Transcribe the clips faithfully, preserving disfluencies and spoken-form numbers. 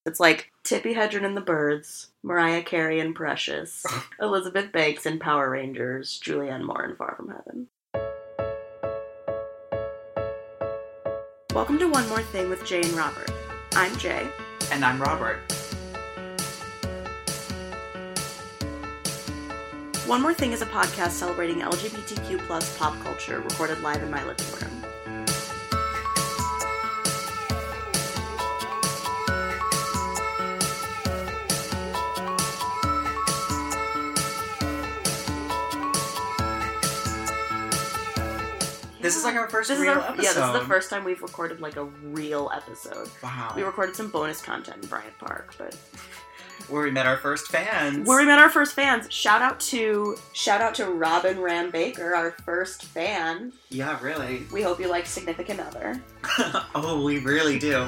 It's like Tippi Hedren and the Birds, Mariah Carey and Precious, Elizabeth Banks in Power Rangers, Julianne Moore in Far From Heaven. Welcome to One More Thing with Jay and Robert. I'm Jay. And I'm Robert. One More Thing is a podcast celebrating L G B T Q plus pop culture, recorded live in my living room. This is like our first this real is our, episode. Yeah, this is the first time we've recorded like a real episode. Wow. We recorded some bonus content in Bryant Park, but where we met our first fans. Where we met our first fans. Shout out to shout out to Robin Ram Baker, our first fan. Yeah, really. We hope you like Significant Other. Oh, we really do.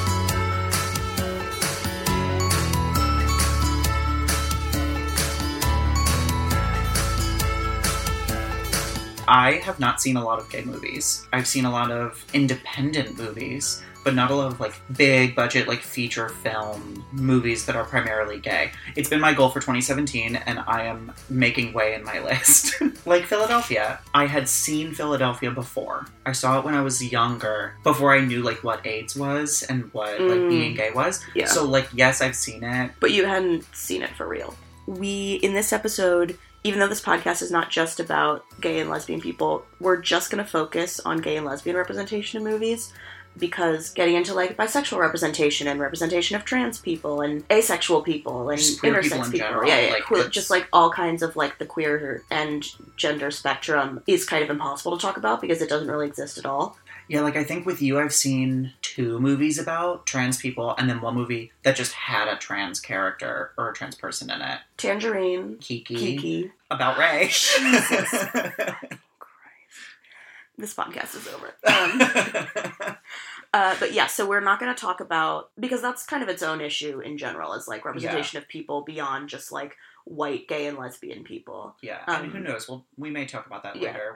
I have not seen a lot of gay movies. I've seen a lot of independent movies, but not a lot of, like, big budget, like, feature film movies that are primarily gay. It's been my goal for twenty seventeen, and I am making way in my list. Like Philadelphia. I had seen Philadelphia before. I saw it when I was younger, before I knew, like, what AIDS was and what, mm. like, being gay was. Yeah. So, like, yes, I've seen it. But you hadn't seen it for real. We, in this episode, even though this podcast is not just about gay and lesbian people, we're just going to focus on gay and lesbian representation in movies, because getting into, like, bisexual representation and representation of trans people and asexual people and just intersex people, in people, general. yeah, yeah, like, cool. Just, like, all kinds of, like, the queer and gender spectrum is kind of impossible to talk about because it doesn't really exist at all. Yeah, like, I think with you, I've seen two movies about trans people, and then one movie that just had a trans character or a trans person in it. Tangerine. Kiki. Kiki. About Ray. Jesus. Christ. This podcast is over. Um, uh, but yeah, so we're not going to talk about, because that's kind of its own issue in general, is, like, representation yeah. of people beyond just, like, white, gay, and lesbian people. Yeah, um, and who knows, well, we may talk about that yeah. later.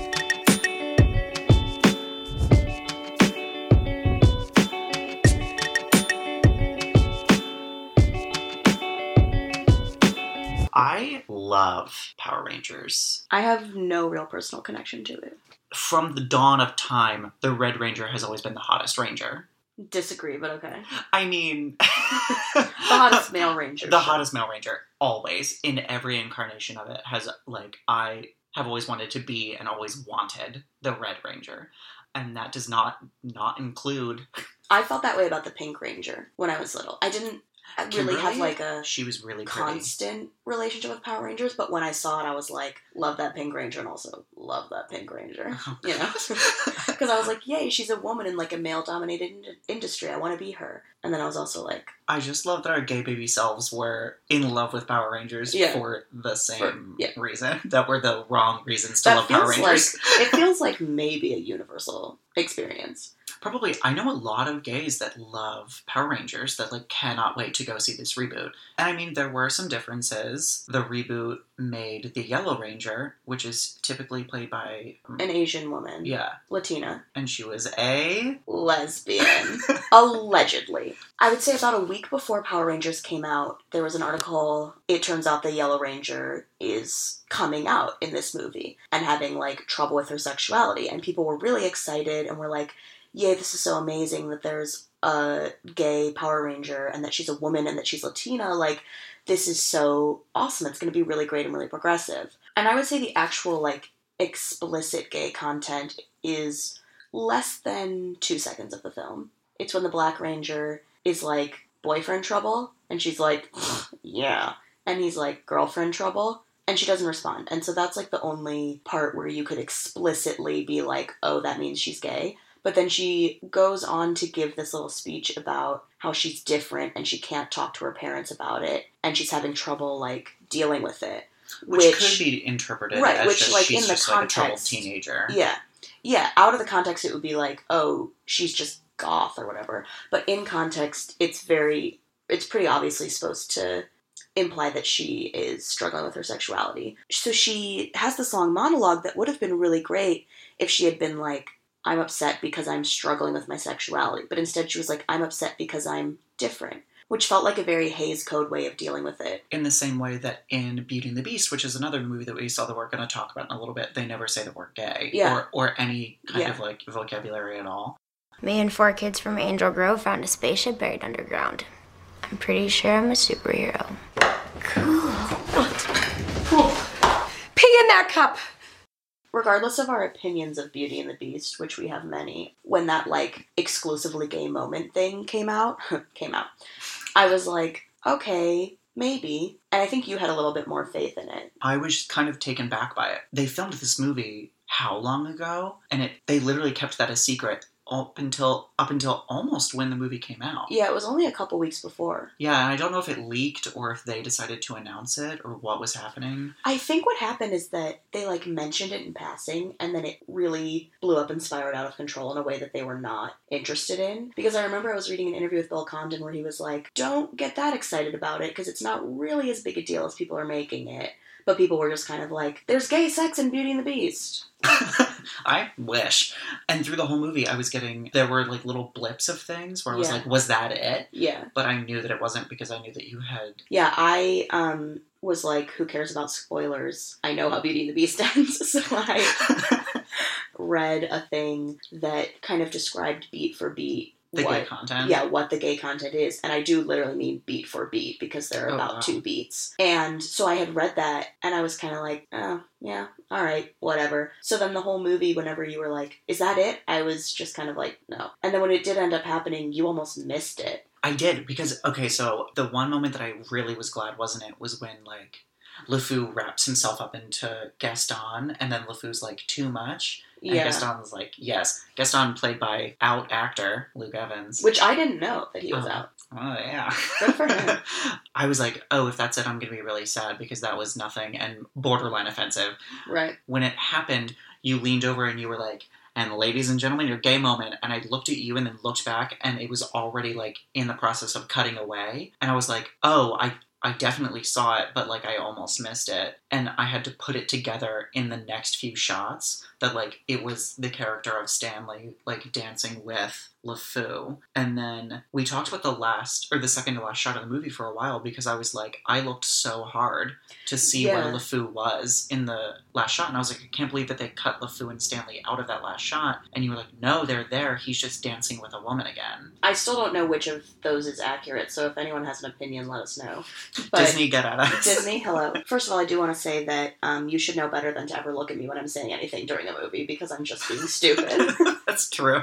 I love Power Rangers. I have no real personal connection to it. From the dawn of time, the Red Ranger has always been the hottest Ranger. Disagree, but okay. I mean... the hottest male Ranger. The hottest male Ranger, always, in every incarnation of it, has, like, I have always wanted to be and always wanted the Red Ranger. And that does not not include... I felt that way about the Pink Ranger when I was little. I didn't... I really Kimberly, have, like, a she was really constant pretty. relationship with Power Rangers, but when I saw it, I was like, love that Pink Ranger, and also love that Pink Ranger, oh, you know? Because I was like, yay, she's a woman in, like, a male-dominated in- industry, I want to be her. And then I was also like... I just love that our gay baby selves were in love with Power Rangers yeah. for the same for, yeah. reason. That were the wrong reasons to that love Power Rangers. Like, it feels like maybe a universal experience. Probably. I know a lot of gays that love Power Rangers that, like, cannot wait to go see this reboot. And I mean, there were some differences. The reboot made the Yellow Ranger, which is typically played by... Um, an Asian woman. Yeah. Latina. And she was a... lesbian. Allegedly. I would say about a week before Power Rangers came out, there was an article, it turns out the Yellow Ranger is coming out in this movie and having, like, trouble with her sexuality. And people were really excited and were like, yay, this is so amazing that there's a gay Power Ranger and that she's a woman and that she's Latina. Like, this is so awesome. It's going to be really great and really progressive. And I would say the actual, like, explicit gay content is less than two seconds of the film. It's when the Black Ranger is like, boyfriend trouble? And she's like, yeah. And he's like, girlfriend trouble? And she doesn't respond. And so that's, like, the only part where you could explicitly be like, oh, that means she's gay. But then she goes on to give this little speech about how she's different and she can't talk to her parents about it. And she's having trouble, like, dealing with it. Which, which could be interpreted right, as which, just, like, she's in the just context, like a troubled teenager. Yeah. Yeah, out of the context it would be like, oh, she's just goth or whatever. But in context, it's very, it's pretty obviously supposed to imply that she is struggling with her sexuality. So she has this long monologue that would have been really great if she had been like, I'm upset because I'm struggling with my sexuality. But instead she was like, I'm upset because I'm different. which felt like a very Hays Code way of dealing with it. In the same way that in Beauty and the Beast, which is another movie that we saw that we're going to talk about in a little bit, they never say the word gay. Yeah. Or, or any kind Yeah. of, like, vocabulary at all. Me and four kids from Angel Grove found a spaceship buried underground. I'm pretty sure I'm a superhero. Cool. Pee in that cup! Regardless of our opinions of Beauty and the Beast, which we have many, when that, like, exclusively gay moment thing came out, came out, I was like, okay, maybe. And I think you had a little bit more faith in it. I was kind of taken back by it. They filmed this movie how long ago? And it they literally kept that a secret up until up until almost when the movie came out. Yeah, it was only a couple weeks before. Yeah, and I don't know if it leaked or if they decided to announce it or what was happening. I think what happened is that they, like, mentioned it in passing, and then it really blew up and spiraled out of control in a way that they were not interested in. Because I remember I was reading an interview with Bill Condon where he was like, don't get that excited about it, because it's not really as big a deal as people are making it. But people were just kind of like, there's gay sex in Beauty and the Beast. I wish. And through the whole movie, I was getting, there were like little blips of things where I was Yeah. like, was that it? Yeah. But I knew that it wasn't because I knew that you had... Yeah, I um was like, who cares about spoilers? I know how Beauty and the Beast ends. So I read a thing that kind of described beat for beat the what, gay content. Yeah, what the gay content is. And I do literally mean beat for beat because there are Oh, about wow. two beats. And so I had read that and I was kind of like, oh, yeah, all right, whatever. So then the whole movie, whenever you were like, is that it? I was just kind of like, no. And then when it did end up happening, you almost missed it. I did, because, okay, so the one moment that I really was glad wasn't it was when, like, LeFou wraps himself up into Gaston, and then LeFou's like, too much. And Yeah. Gaston's like, yes. Gaston played by out actor Luke Evans. Which I didn't know that he was Oh. out. Oh, yeah. Good for him. I was like, oh, if that's it, I'm going to be really sad because that was nothing and borderline offensive. Right. When it happened, you leaned over and you were like, and ladies and gentlemen, your gay moment. And I looked at you and then looked back and it was already like in the process of cutting away. And I was like, oh, I, I definitely saw it, but like I almost missed it. And I had to put it together in the next few shots that like it was the character of Stanley like dancing with LeFou. And then we talked about the last or the second to last shot of the movie for a while because I was like, I looked so hard to see Yeah. where LeFou was in the last shot. And I was like, I can't believe that they cut LeFou and Stanley out of that last shot. And you were like, no, they're there. He's just dancing with a woman again. I still don't know which of those is accurate, so if anyone has an opinion, let us know. But Disney, get at us. Disney, hello. First of all, I do want to say that um, you should know better than to ever look at me when I'm saying anything during a movie because I'm just being stupid. That's true.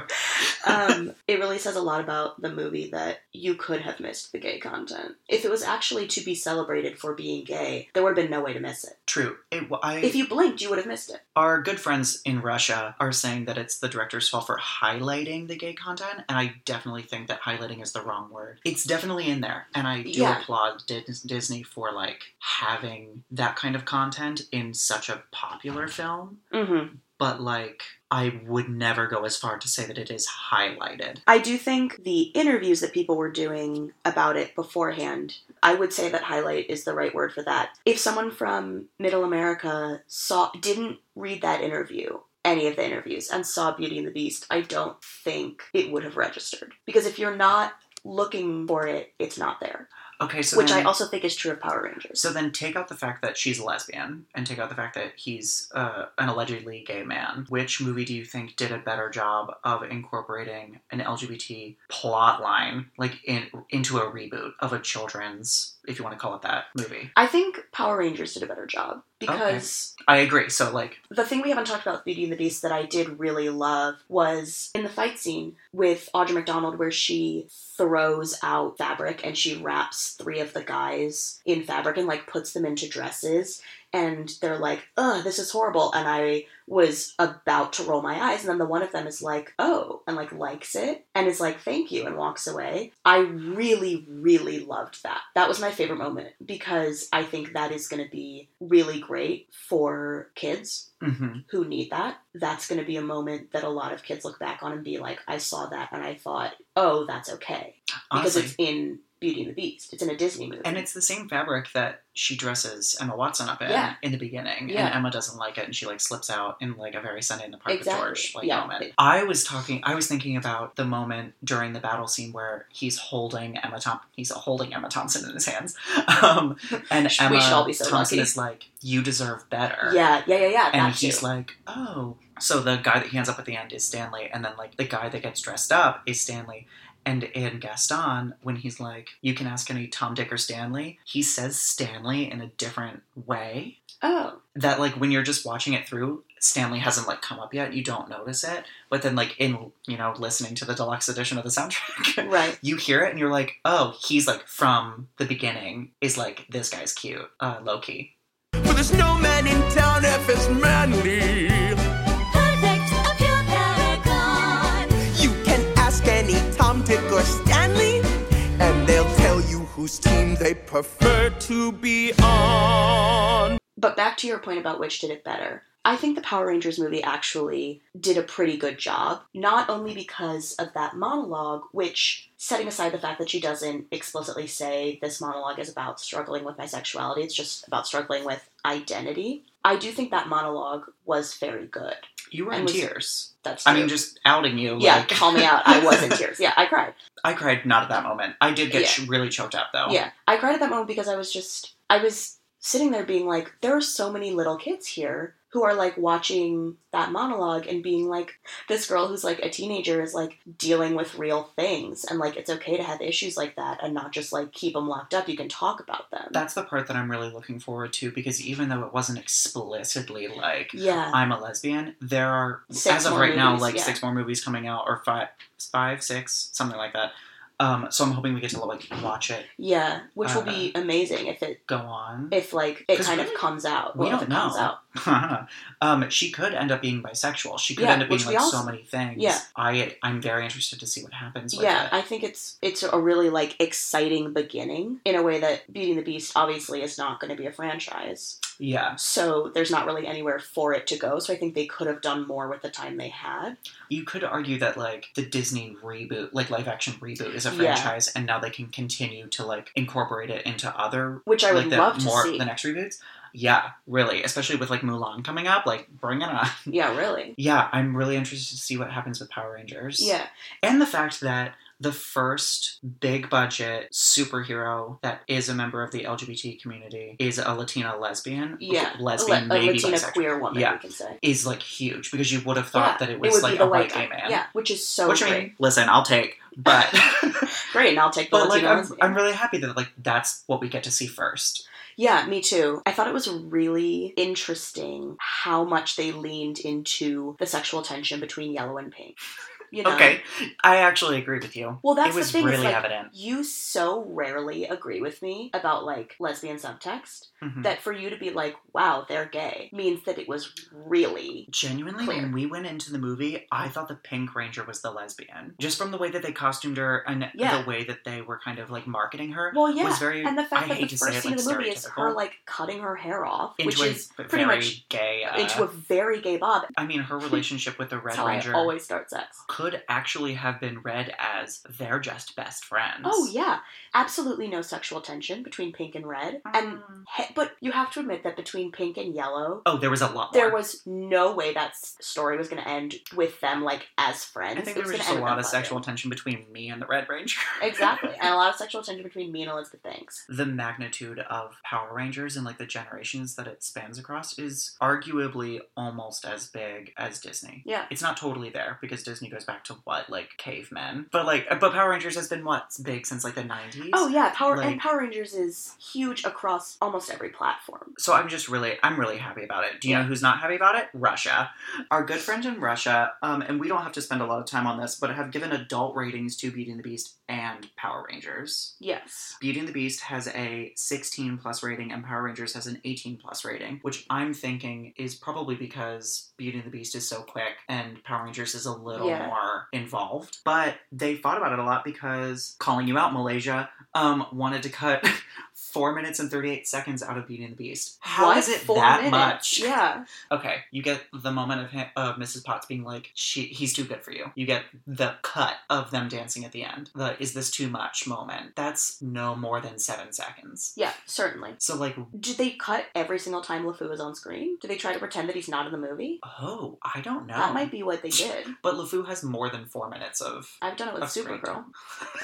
um, it really says a lot about the movie that you could have missed the gay content. If it was actually to be celebrated for being gay, there would have been no way to miss it. True. It, I, If you blinked, you would have missed it. Our good friends in Russia are saying that it's the director's fault for highlighting the gay content, and I definitely think that highlighting is the wrong word. It's definitely in there, and I do Yeah. applaud Dis- Disney for, like, having that kind of content in such a popular film, Mm-hmm. but, like, I would never go as far to say that it is highlighted. I do think the interviews that people were doing about it beforehand, I would say that highlight is the right word for that. If someone from Middle America saw didn't read that interview, any of the interviews, and saw Beauty and the Beast, I don't think it would have registered. Because if you're not looking for it, it's not there. Okay, so Which then, I also think is true of Power Rangers. So then take out the fact that she's a lesbian, and take out the fact that he's uh, an allegedly gay man. Which movie do you think did a better job of incorporating an L G B T plot line, like, in, into a reboot of a children's, if you want to call it that, movie? I think Power Rangers did a better job. Because I agree, so, like... the thing we haven't talked about with Beauty and the Beast that I did really love was in the fight scene with Audra McDonald where she throws out fabric and she wraps three of the guys in fabric and, like, puts them into dresses. And they're like, ugh, this is horrible. And I was about to roll my eyes. And then the one of them is like, oh, and, like, likes it. And is like, thank you, and walks away. I really, really loved that. That was my favorite moment. Because I think that is going to be really great for kids Mm-hmm. who need that. That's going to be a moment that a lot of kids look back on and be like, I saw that and I thought, oh, that's okay. Because Honestly, it's in Beauty and the Beast. It's in a Disney movie. And it's the same fabric that she dresses Emma Watson up in Yeah. in the beginning. Yeah. And Emma doesn't like it, and she like slips out in like a very Sunday in the Park Exactly. with George like Yeah. moment. I was talking I was thinking about the moment during the battle scene where he's holding Emma Thom- he's holding Emma Thompson in his hands. Um, and We Emma should all be so Thompson lucky. is like, "You deserve better." Yeah, yeah, yeah, yeah. And that he's too. like, "Oh." So the guy that he ends up at the end is Stanley, and then like the guy that gets dressed up is Stanley. And in Gaston, when he's like, "You can ask any Tom, Dick, or Stanley," he says Stanley in a different way. Oh. That like when you're just watching it through, Stanley hasn't like come up yet. You don't notice it, but then like in you know listening to the deluxe edition of the soundtrack, Right. you hear it and you're like, "Oh, he's like from the beginning is like this guy's cute, uh, low key." For there's no man in town if it's manly. Perfect, a pure paragon. You can ask any Tom, Dick, or Stanley, and they'll tell you whose team they prefer to be on. But back to your point about which did it better. I think the Power Rangers movie actually did a pretty good job, not only because of that monologue, which, setting aside the fact that she doesn't explicitly say this monologue is about struggling with my sexuality, it's just about struggling with identity. I do think that monologue was very good. You were And in was- tears. That's I true. mean, just outing you. yeah, like... call me out. I was in tears. Yeah, I cried. I cried not at that moment. I did get Yeah. ch- really choked up though. Yeah, I cried at that moment because I was just, I was sitting there being like, there are so many little kids here who are like watching that monologue and being like, this girl who's like a teenager is like dealing with real things, and like it's okay to have issues like that and not just like keep them locked up. You can talk about them. That's the part that I'm really looking forward to, because even though it wasn't explicitly like yeah, I'm a lesbian, there are Six as of more right now movies, like yeah. six more movies coming out, or five, five, six, something like that. Um, so I'm hoping we get to like watch it yeah, which will Uh, be amazing if it go on. if like it 'Cause kind we- of comes out. we Well, if don't it comes know. out. um, she could end up being bisexual. She could Yeah, end up being which we like also- so many things. Yeah. I I'm very interested to see what happens with Yeah, it. I think it's it's a really like exciting beginning in a way that Beauty and the Beast obviously is not going to be a franchise. yeah. So there's not really anywhere for it to go. So I think they could have done more with the time they had. You could argue that like the Disney reboot, like live action reboot, is a Yeah. franchise, and now they can continue to like incorporate it into other, Which I would like the love to more see. the next reboots. Yeah, really, especially with like Mulan coming up, like bring it on. Yeah, really. Yeah, I'm really interested to see what happens with Power Rangers. Yeah. and the fact that the first big budget superhero that is a member of the L G B T community is a Latina lesbian. Yeah. lesbian, a, Le- a maybe Latina bisexual. queer woman, Yeah. we can say. Is like huge, because you would have thought Yeah, that it was would like be the a white guy. gay man. Yeah, which is so Which I great. mean, listen, I'll take, but Great, and I'll take the but like Latina I'm, lesbian. I'm really happy that like that's what we get to see first. Yeah, me too. I thought it was really interesting how much they leaned into the sexual tension between Yellow and Pink. You know? Okay, I actually agree with you. Well, that's it was the thing. really is, like, evident. You so rarely agree with me about like lesbian subtext Mhm. that for you to be like, "Wow, they're gay," means that it was really Genuinely, clear. when we went into the movie, I thought the Pink Ranger was the lesbian. Just from the way that they costumed her and Yeah. the way that they were kind of like marketing her. well, yeah. was very, and the fact I that hate the to say first it, scene like, of the movie is her stereotypical. like cutting her hair off, into which a is very pretty much gay. Uh, into a very gay bob. I mean, her relationship with the Red That's how Ranger I always start sex. could actually have been read as they're just best friends. Oh yeah, absolutely no sexual tension between Pink and Red, and Mm. he- but you have to admit that between Pink and Yellow, Oh, there was a lot more. there was no way that s- story was going to end with them like as friends. I think It there was gonna just a end with lot them of fucking. sexual tension between me and the Red Ranger. Exactly, and a lot of sexual tension between me and Elizabeth Banks. The magnitude of Power Rangers and like the generations that it spans across is arguably almost as big as Disney. Yeah. It's not totally there because Disney goes back to what, like cavemen. But like but Power Rangers has been what, big since like the nineties? Oh yeah, Power Like- and Power Rangers is huge across almost every platform. So I'm just really, I'm really happy about it. Do you Yeah. know who's not happy about it? Russia. Our good friend in Russia, um, and we don't have to spend a lot of time on this, but have given adult ratings to Beauty and the Beast and Power Rangers. Yes. Beauty and the Beast has a sixteen plus rating and Power Rangers has an eighteen plus rating, which I'm thinking is probably because Beauty and the Beast is so quick and Power Rangers is a little Yeah. more involved. But they thought about it a lot because, calling you out, Malaysia, um, wanted to cut Four minutes and thirty-eight seconds out of Beauty and the Beast. How What? is it Four that minutes? much? Yeah. Okay, you get the moment of him, of Missus Potts being like, "She, he's too good for you." You get the cut of them dancing at the end. The "is this too much" moment. That's no more than seven seconds. Yeah, certainly. So like, Did they cut every single time LeFou is on screen? Did they try to pretend that he's not in the movie? oh, I don't know. That might be what they did. But LeFou has more than four minutes of. I've done it with of screen Supergirl. time.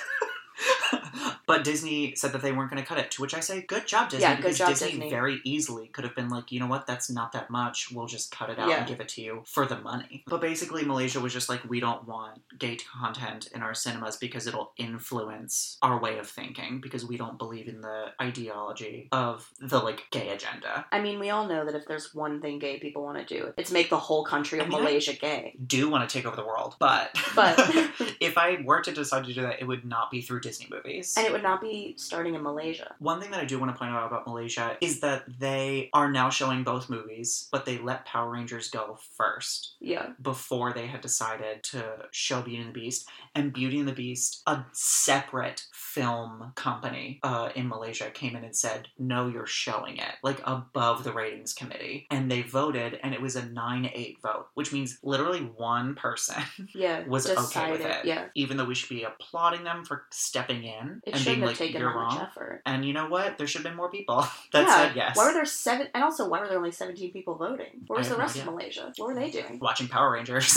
But Disney said that they weren't going to cut it, to which I say, good job, Disney. Yeah, good because job, Disney, Disney. very easily could have been like, you know what, that's not that much. We'll just cut it out Yeah. and give it to you for the money. But basically, Malaysia was just like, we don't want gay content in our cinemas because it'll influence our way of thinking, because we don't believe in the ideology of the, like, gay agenda. I mean, we all know that if there's one thing gay people want to do, it's make the whole country of I mean, I- Malaysia gay. Do want to take over the world, but, But- if I were to decide to do that, it would not be through Disney movies. And it would not be starting in Malaysia. One thing that I do want to point out about Malaysia is that they are now showing both movies, but they let Power Rangers go first Yeah. before they had decided to show Beauty and the Beast. And Beauty and the Beast, a separate film company uh, in Malaysia, came in and said, no, you're showing it, like above the ratings committee. And they voted, and it was a nine eight vote, which means literally one person Yeah. was okay with decided- it. Yeah. Even though we should be applauding them for stepping in It and shouldn't being have like, taken you're that much wrong. effort. And you know what? There should have been more people that yeah. said yes. Why were there seven? And also, why were there only seventeen people voting? Where was I the have no rest of idea. Malaysia? What were they doing? Watching Power Rangers.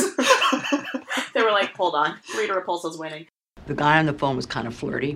They were like, hold on, Rita Repulsa's winning. The guy on the phone was kind of flirty.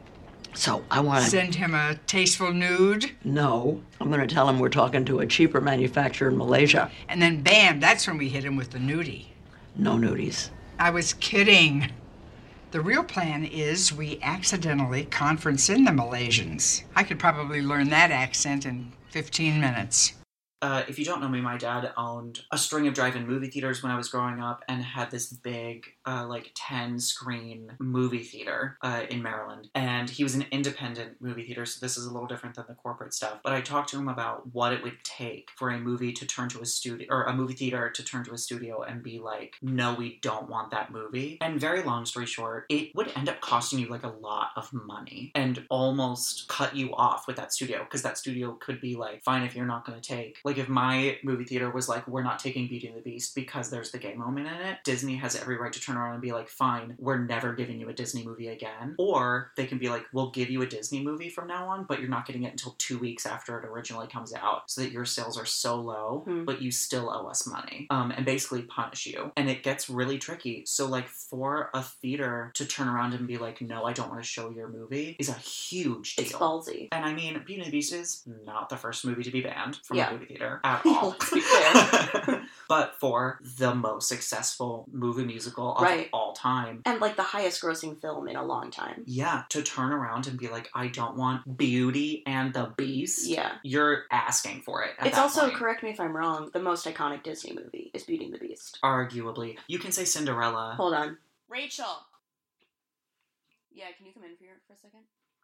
So I want to... Send him a tasteful nude, No, I'm going to tell him we're talking to a cheaper manufacturer in Malaysia. and then bam, that's when we hit him with the nudie. No nudies. I was kidding. The real plan is we accidentally conference in the Malaysians. I could probably learn that accent in fifteen minutes. Uh, if you don't know me, my dad owned a string of drive-in movie theaters when I was growing up and had this big, uh, like, ten-screen movie theater uh, in Maryland. And he was an independent movie theater, so this is a little different than the corporate stuff. But I talked to him about what it would take for a movie to turn to a studio, or a movie theater to turn to a studio and be like, no, we don't want that movie. And very long story short, it would end up costing you, like, a lot of money and almost cut you off with that studio, because that studio could be like, fine, if you're not going to take... Like, if my movie theater was like, we're not taking Beauty and the Beast because there's the gay moment in it, Disney has every right to turn around and be like, fine, we're never giving you a Disney movie again. Or they can be like, we'll give you a Disney movie from now on, but you're not getting it until two weeks after it originally comes out, so that your sales are so low, Hmm. but you still owe us money. Um, and basically punish you. And it gets really tricky. So, like, for a theater to turn around and be like, no, I don't want to show your movie, is a huge deal. It's ballsy. And I mean, Beauty and the Beast is not the first movie to be banned from Yeah. a movie theater at all. Let's be clear. But for the most successful movie musical of Right. all time, And like the highest grossing film in a long time. yeah, to turn around and be like, I don't want Beauty and the Beast, Yeah. you're asking for it. At It's that also, point. correct me if I'm wrong, the most iconic Disney movie is Beauty and the Beast. Arguably. You can say Cinderella. Hold on. Rachel! Yeah, can you come in here for a second?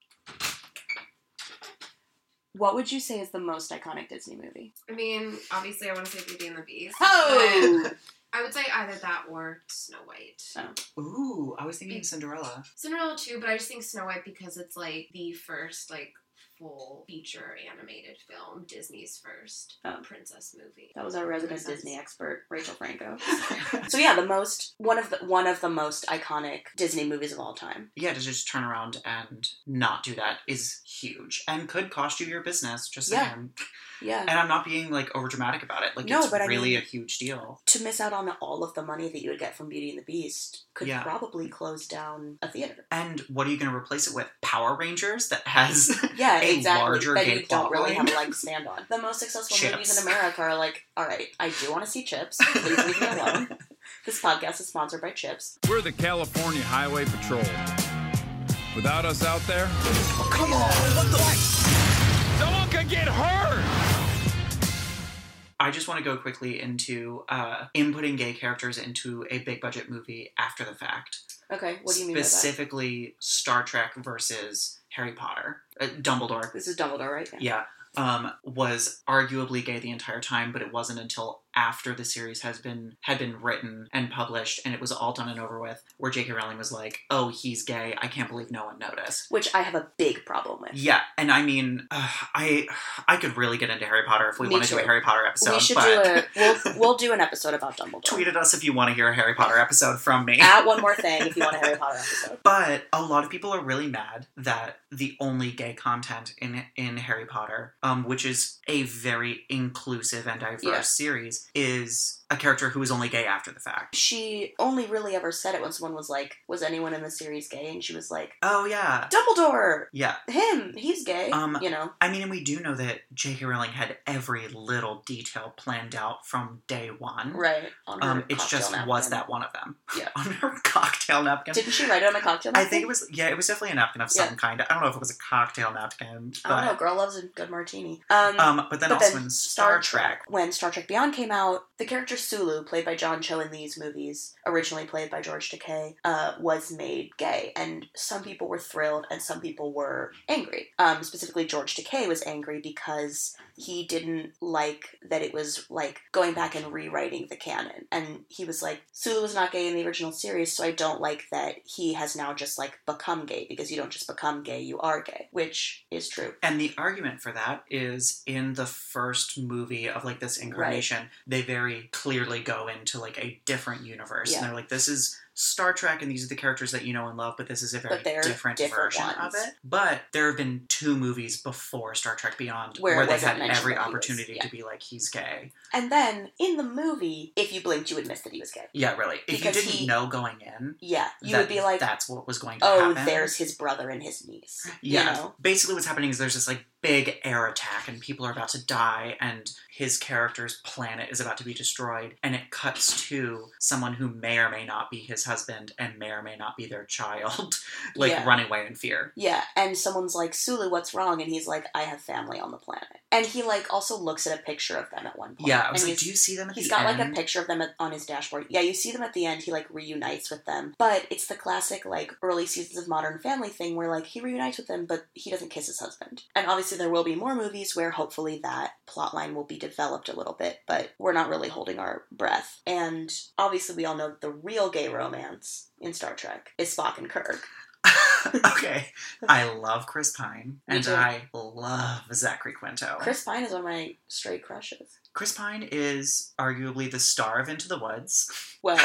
What would you say is the most iconic Disney movie? I mean, obviously, I want to say Beauty and the Beast. Oh! but I would say either that or Snow White. Ooh, I was thinking Cinderella. Cinderella too, but I just think Snow White because it's like the first like full feature animated film, Disney's first Oh. princess movie. That was our resident Princess. Disney expert, Rachel Franco. So yeah, the most one of the one of the most iconic Disney movies of all time. Yeah, to just turn around and not do that is huge and could cost you your business, just Yeah. saying. Yeah. And I'm not being, like, overdramatic about it. Like, No, it's but I really mean- a huge deal. To miss out on all of the money that you would get from Beauty and the Beast could Yeah. probably close down a theater. And what are you going to replace it with? Power Rangers that has Yeah, a exactly. larger that gay you don't plot really line? have a leg to stand on. The most successful movies Chips. in America are like, all right, I do want to see Chips. Please leave me alone. This podcast is sponsored by Chips. We're the California Highway Patrol. Without us out there, Oh, come on! What the? someone could get hurt! I just want to go quickly into uh, inputting gay characters into a big budget movie after the fact. Okay, what do you mean by that? Specifically, Star Trek versus Harry Potter. Uh, Dumbledore. This is Dumbledore, right? Yeah. Um, was arguably gay the entire time, but it wasn't until after the series has been had been written and published and it was all done and over with, where J K Rowling was like, oh, he's gay, I can't believe no one noticed. Which I have a big problem with. Yeah, and I mean, uh, I I could really get into Harry Potter if we Me want to do a too. Harry Potter episode. We should but do a we'll we'll do an episode about Dumbledore. tweet at us if you want to hear a Harry Potter episode from me. Add one more thing if you want a Harry Potter episode. But a lot of people are really mad that the only gay content in in Harry Potter, um, which is a very inclusive and diverse Yeah. series, is a character who is only gay after the fact. She only really ever said it when someone was like, was anyone in the series gay? And she was like, Oh yeah, Dumbledore! yeah. Him! He's gay. Um, you know? I mean, and we do know that J K Rowling had every little detail planned out from day one. Right. On her Um, it's cocktail just napkin. was that one of them. Yeah. On her cocktail napkin. Didn't she write it on a cocktail I napkin? think it was, yeah, it was definitely a napkin of some Yeah. kind. I don't know if it was a cocktail napkin. But, I don't know. Girl loves a good martini. Um, Um, but then but also then in Star Trek. When Star Trek Beyond came out, the character Sulu, played by John Cho in these movies, originally played by George Takei, uh, was made gay. And some people were thrilled and some people were angry. Um, specifically, George Takei was angry because he didn't like that it was, like, going back and rewriting the canon. And he was like, Sulu was not gay in the original series, so I don't like that he has now just, like, become gay, because you don't just become gay, you are gay. Which is true. And the argument for that is in the first movie of like this incarnation, they very clearly go into like a different universe. Yeah. And they're like, this is Star Trek and these are the characters that you know and love, but this is a very But they're different, different version ones. of it. But there have been two movies before Star Trek Beyond Where where, it they wasn't had mentioned every that he was- opportunity yeah. to be like, he's gay. And then, in the movie, if you blinked, you would miss that he was gay. Yeah, really. If Because you didn't he- know going in, Yeah, you that would be like, that's what was going to oh, happen. there's his brother and his niece. Yeah. You know? Basically what's happening is there's this like big air attack and people are about to die and his character's planet is about to be destroyed, and it cuts to someone who may or may not be his husband and may or may not be their child, like Yeah. running away in fear. Yeah, and someone's like, Sulu, what's wrong? And he's like, I have family on the planet. And he, like, also looks at a picture of them at one point. Yeah, I was and like, he's- do you see them at He's the got, end? like, a picture of them at, on his dashboard. Yeah, you see them at the end. He, like, reunites with them. But it's the classic, like, early seasons of Modern Family thing where, like, he reunites with them, but he doesn't kiss his husband. And obviously there will be more movies where hopefully that plotline will be developed a little bit, but we're not really holding our breath. And obviously we all know the real gay romance in Star Trek is Spock and Kirk. Okay. I love Chris Pine, Me and too. I love Zachary Quinto. Chris Pine is one of my straight crushes. Chris Pine is arguably the star of Into the Woods. Well,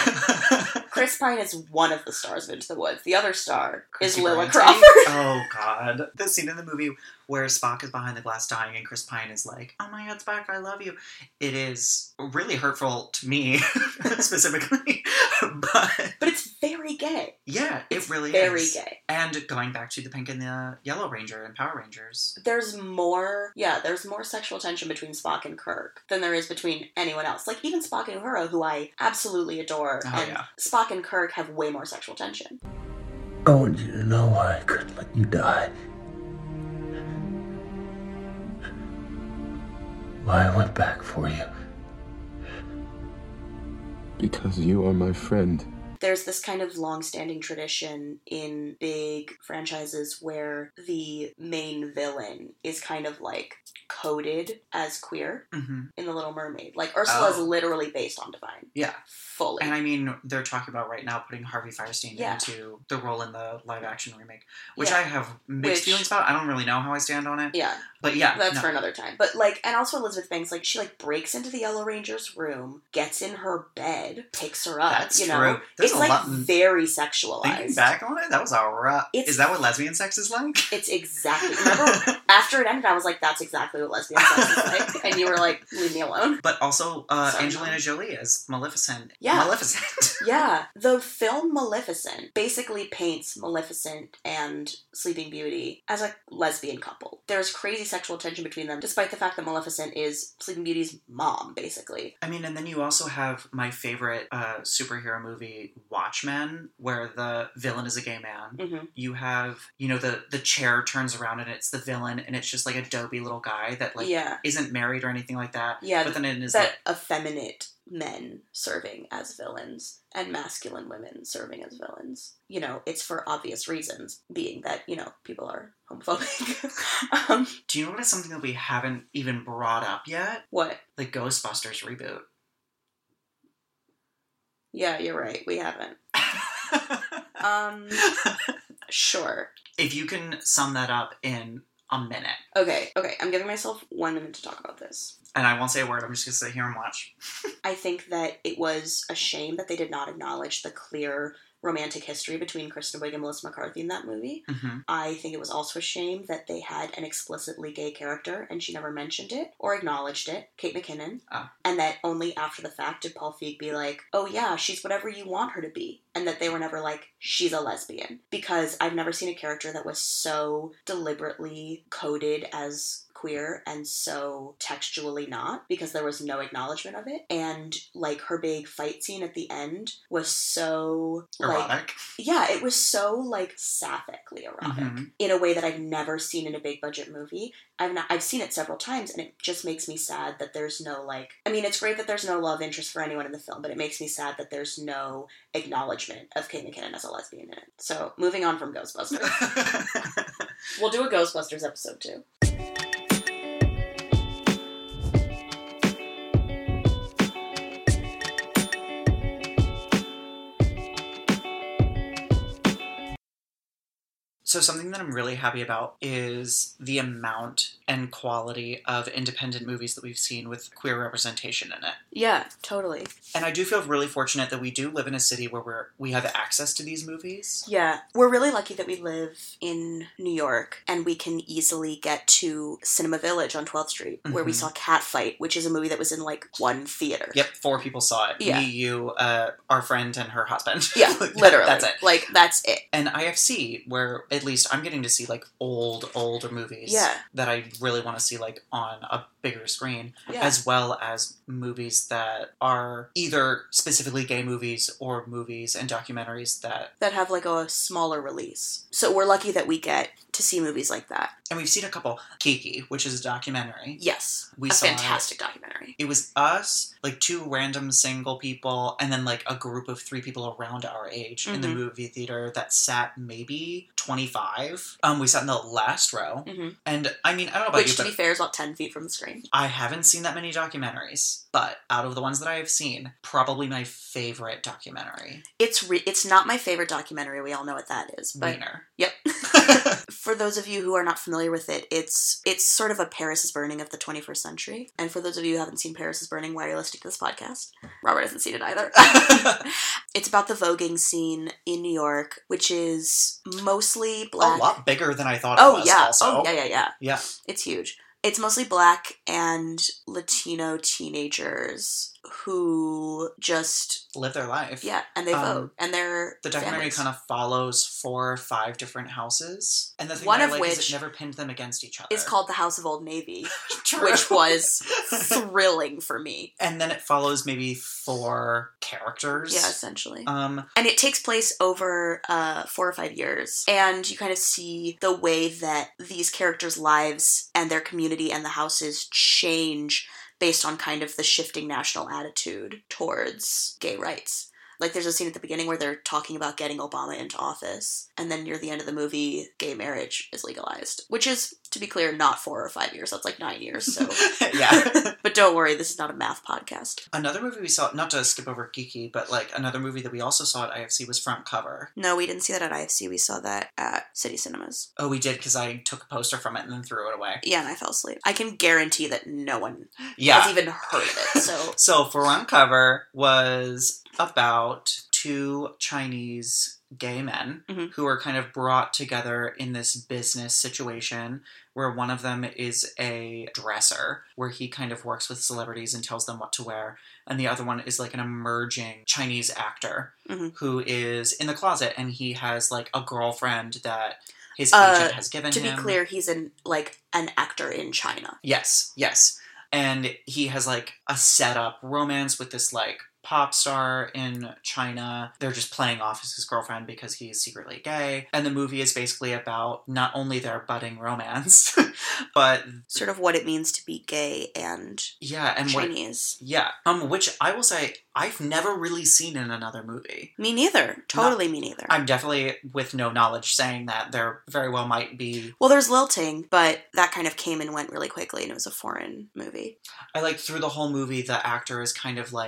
Chris Pine is one of the stars of Into the Woods. The other star Christy is Lilla Brinkley. Crawford. Oh, God. The scene in the movie where Spock is behind the glass dying and Chris Pine is like, oh my God, Spock, I love you. It is really hurtful to me, specifically. But, But it's very gay. yeah, it really Very is. gay. And going back to the Pink and the Yellow Ranger and Power Rangers. There's more, yeah, there's more sexual tension between Spock and Kirk than there is between anyone else. Like, even Spock and Uhura, who I absolutely adore, Oh, and yeah. Spock and Kirk have way more sexual tension. I want you to know why I couldn't let you die. Why I went back for you. Because you are my friend. There's this kind of long-standing tradition in big franchises where the main villain is kind of, like, coded as queer Mm-hmm. in The Little Mermaid. Like, Ursula is Oh. literally based on Divine. Yeah. Fully. And I mean, they're talking about right now putting Harvey Fierstein Yeah. into the role in the live-action remake, which Yeah. I have mixed Which- feelings about. I don't really know how I stand on it. Yeah. But yeah, That's no. for another time. But, like, and also Elizabeth Banks, like, she, like, breaks into the Yellow Ranger's room, gets in her bed, picks her up, That's you know? true. There's it's, a like, lot- very Thinking sexualized. back on it, that was a rough. It's- Is that what lesbian sex is like? It's exactly... Remember, after it ended, I was like, that's exactly what lesbian sex is like. And you were like, leave me alone. But also, uh, Sorry, Angelina Mom. Jolie as Maleficent. Yeah. Maleficent. Yeah, the film Maleficent basically paints Maleficent and Sleeping Beauty as a lesbian couple. There's crazy sexual tension between them, despite the fact that Maleficent is Sleeping Beauty's mom, basically. I mean, and then you also have my favorite uh, superhero movie, Watchmen, where the villain is a gay man. Mm-hmm. You have, you know, the, the chair turns around and it's the villain, and it's just like a dopey little guy that, like, Yeah. isn't married or anything like that. Yeah, But then it is that like, effeminate men serving as villains and masculine women serving as villains. You know, it's for obvious reasons, being that, you know, people are homophobic. um, do you know what is something that we haven't even brought up yet? what? The Ghostbusters reboot. Yeah, you're right. We haven't. um, sure. If you can sum that up in a minute. Okay, okay. I'm giving myself one minute to talk about this. And I won't say a word. I'm just going to sit here and watch. I think that it was a shame that they did not acknowledge the clear romantic history between Kristen Wiig and Melissa McCarthy in that movie. Mm-hmm. I think it was also a shame that they had an explicitly gay character and she never mentioned it or acknowledged it, Kate McKinnon, oh. and that only after the fact did Paul Feig be like, oh yeah, she's whatever you want her to be, and that they were never like, she's a lesbian. Because I've never seen a character that was so deliberately coded as queer and so textually not, because there was no acknowledgement of it. And like her big fight scene at the end was so erotic. Like, yeah, it was so like sapphic,ly erotic mm-hmm. in a way that I've never seen in a big budget movie. I've not, I've seen it several times, and it just makes me sad that there's no like. I mean, it's great that there's no love interest for anyone in the film, but it makes me sad that there's no acknowledgement of Kate McKinnon as a lesbian in it. So moving on from Ghostbusters, we'll do a Ghostbusters episode too. So something that I'm really happy about is the amount and quality of independent movies that we've seen with queer representation in it. Yeah, totally. And I do feel really fortunate that we do live in a city where we're, we have access to these movies. Yeah. We're really lucky that we live in New York and we can easily get to Cinema Village on twelfth Street, mm-hmm. where we saw Catfight, which is a movie that was in like one theater. Yep, four people saw it. Yeah. Me, you, uh, our friend, and her husband. Yeah, literally. That's it. Like, that's it. And I F C, where at least I'm getting to see like old, older movies yeah. that I really want to see like on a bigger screen, yeah. as well as movies that are either specifically gay movies or movies and documentaries that that have like a smaller release. So we're lucky that we get to see movies like that. And we've seen a couple. Kiki, which is a documentary. Yes. We a saw fantastic it. documentary. It was us, like two random single people, and then like a group of three people around our age mm-hmm. in the movie theater that sat maybe twenty-five. Um, we sat in the last row. Mm-hmm. And I mean, I don't know about Which, you, to but be fair, is about ten feet from the screen. I haven't seen that many documentaries, but out of the ones that I have seen, probably my favorite documentary. It's re- it's not my favorite documentary. We all know what that is. But Wiener. Yep. For those of you who are not familiar with it, it's it's sort of a Paris is Burning of the twenty-first century. And for those of you who haven't seen Paris is Burning, why are you listening to this podcast? Robert hasn't seen it either. It's about the voguing scene in New York, which is mostly black. A lot bigger than I thought oh, it was, yeah. also. Oh, yeah, yeah, yeah. Yeah. It's huge. It's mostly black and Latino teenagers who just live their life. Yeah, and they um, vote. And they're The documentary families. kind of follows four or five different houses. And the thing One that of I like which is it never pinned them against each other. It's called The House of Old Navy, True. which was thrilling for me. And then it follows maybe four characters. Yeah, essentially. Um, and it takes place over uh, four or five years. And you kind of see the way that these characters' lives and their community and the houses change based on kind of the shifting national attitude towards gay rights. Like, there's a scene at the beginning where they're talking about getting Obama into office, and then near the end of the movie, gay marriage is legalized. Which is, to be clear, not four or five years. That's like nine years, so... yeah. But don't worry, this is not a math podcast. Another movie we saw, not to skip over Kiki, but like another movie that we also saw at I F C was Front Cover. No, we didn't see that at I F C. We saw that at City Cinemas. Oh, we did, because I took a poster from it and then threw it away. Yeah, and I fell asleep. I can guarantee that no one yeah. has even heard of it, so... So, Front Cover was about two Chinese gay men mm-hmm. who are kind of brought together in this business situation where one of them is a dresser, where he kind of works with celebrities and tells them what to wear, and the other one is like an emerging Chinese actor mm-hmm. who is in the closet, and he has like a girlfriend that his uh, agent has given to him. To be clear, he's an like an actor in China. Yes, yes. And he has like a set-up romance with this like pop star in China. They're just playing off as his girlfriend because he's secretly gay. And the movie is basically about not only their budding romance, but sort of what it means to be gay and yeah, and Chinese. What, yeah. Um, which I will say I've never really seen in another movie. Me neither. Totally Not, me neither. I'm definitely, with no knowledge, saying that there very well might be... Well, there's Lilting, but that kind of came and went really quickly, and it was a foreign movie. I like, through the whole movie, the actor is kind of like...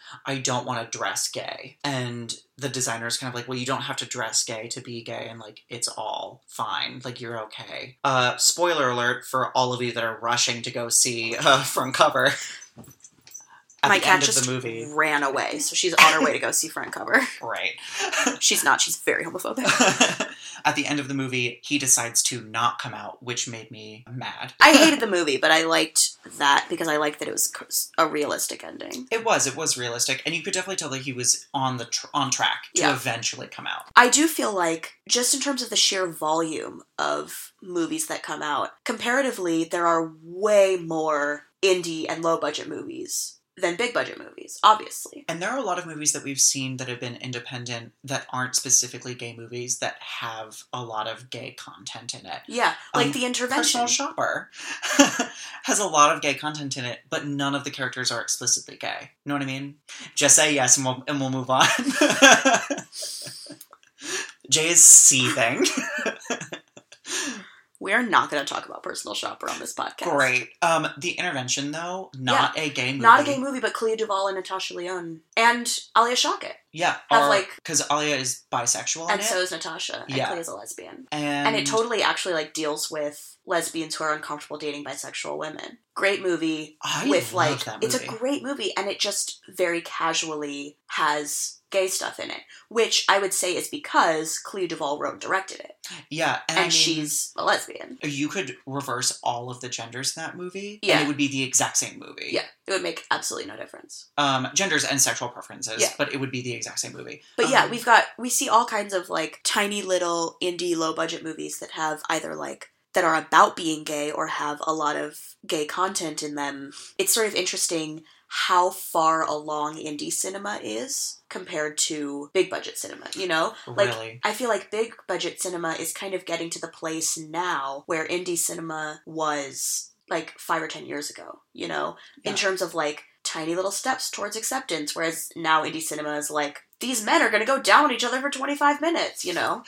I don't want to dress gay. And the designer's kind of like, well, you don't have to dress gay to be gay, and, like, it's all fine. Like, you're okay. Uh, spoiler alert for all of you that are rushing to go see uh, front cover. At My the cat end just of the movie. ran away, so she's on her way to go see front cover. Right. She's not. She's very homophobic. At the end of the movie, he decides to not come out, which made me mad. I hated the movie, but I liked that because I liked that it was a realistic ending. It was. It was realistic, and you could definitely tell that he was on the tr- on track to Yeah. eventually come out. I do feel like, just in terms of the sheer volume of movies that come out, comparatively, there are way more indie and low-budget movies than big-budget movies, obviously. And there are a lot of movies that we've seen that have been independent that aren't specifically gay movies that have a lot of gay content in it. Yeah, like Um, The Intervention. Personal Shopper has a lot of gay content in it, but none of the characters are explicitly gay. You know what I mean? Just say yes and we'll, and we'll move on. Jay is seething. We're not going to talk about Personal Shopper on this podcast. Great. Um, The Intervention, though, not Yeah. a gay movie. Not a gay movie, but Clea Duvall and Natasha Lyonne. And Alia Shawkat. Yeah, Have, like- because Alia is bisexual And in so it. is Natasha. And Yeah. Clea is a lesbian. And, And it totally actually, like, deals with lesbians who are uncomfortable dating bisexual women. Great movie. I with, love like, that it's a movie. great movie, and it just very casually has gay stuff in it. Which I would say is because Clea Duvall wrote and directed it. Yeah, and, And, I mean, she's a lesbian. you could reverse all of the genders in that movie, Yeah. and it would be the exact same movie. Yeah, it would make absolutely no difference. Um, genders and sexual preferences, Yeah. but it would be the exact same movie. But yeah, Um, we've got, we see all kinds of, like, tiny little indie low budget movies that have either, like, that are about being gay or have a lot of gay content in them. It's sort of interesting how far along indie cinema is compared to big budget cinema, you know? Like, Really? I feel like big budget cinema is kind of getting to the place now where indie cinema was, like, five or ten years ago, you know? Yeah. In terms of, like, tiny little steps towards acceptance, whereas now indie cinema is like, these men are going to go down on each other for twenty-five minutes, you know?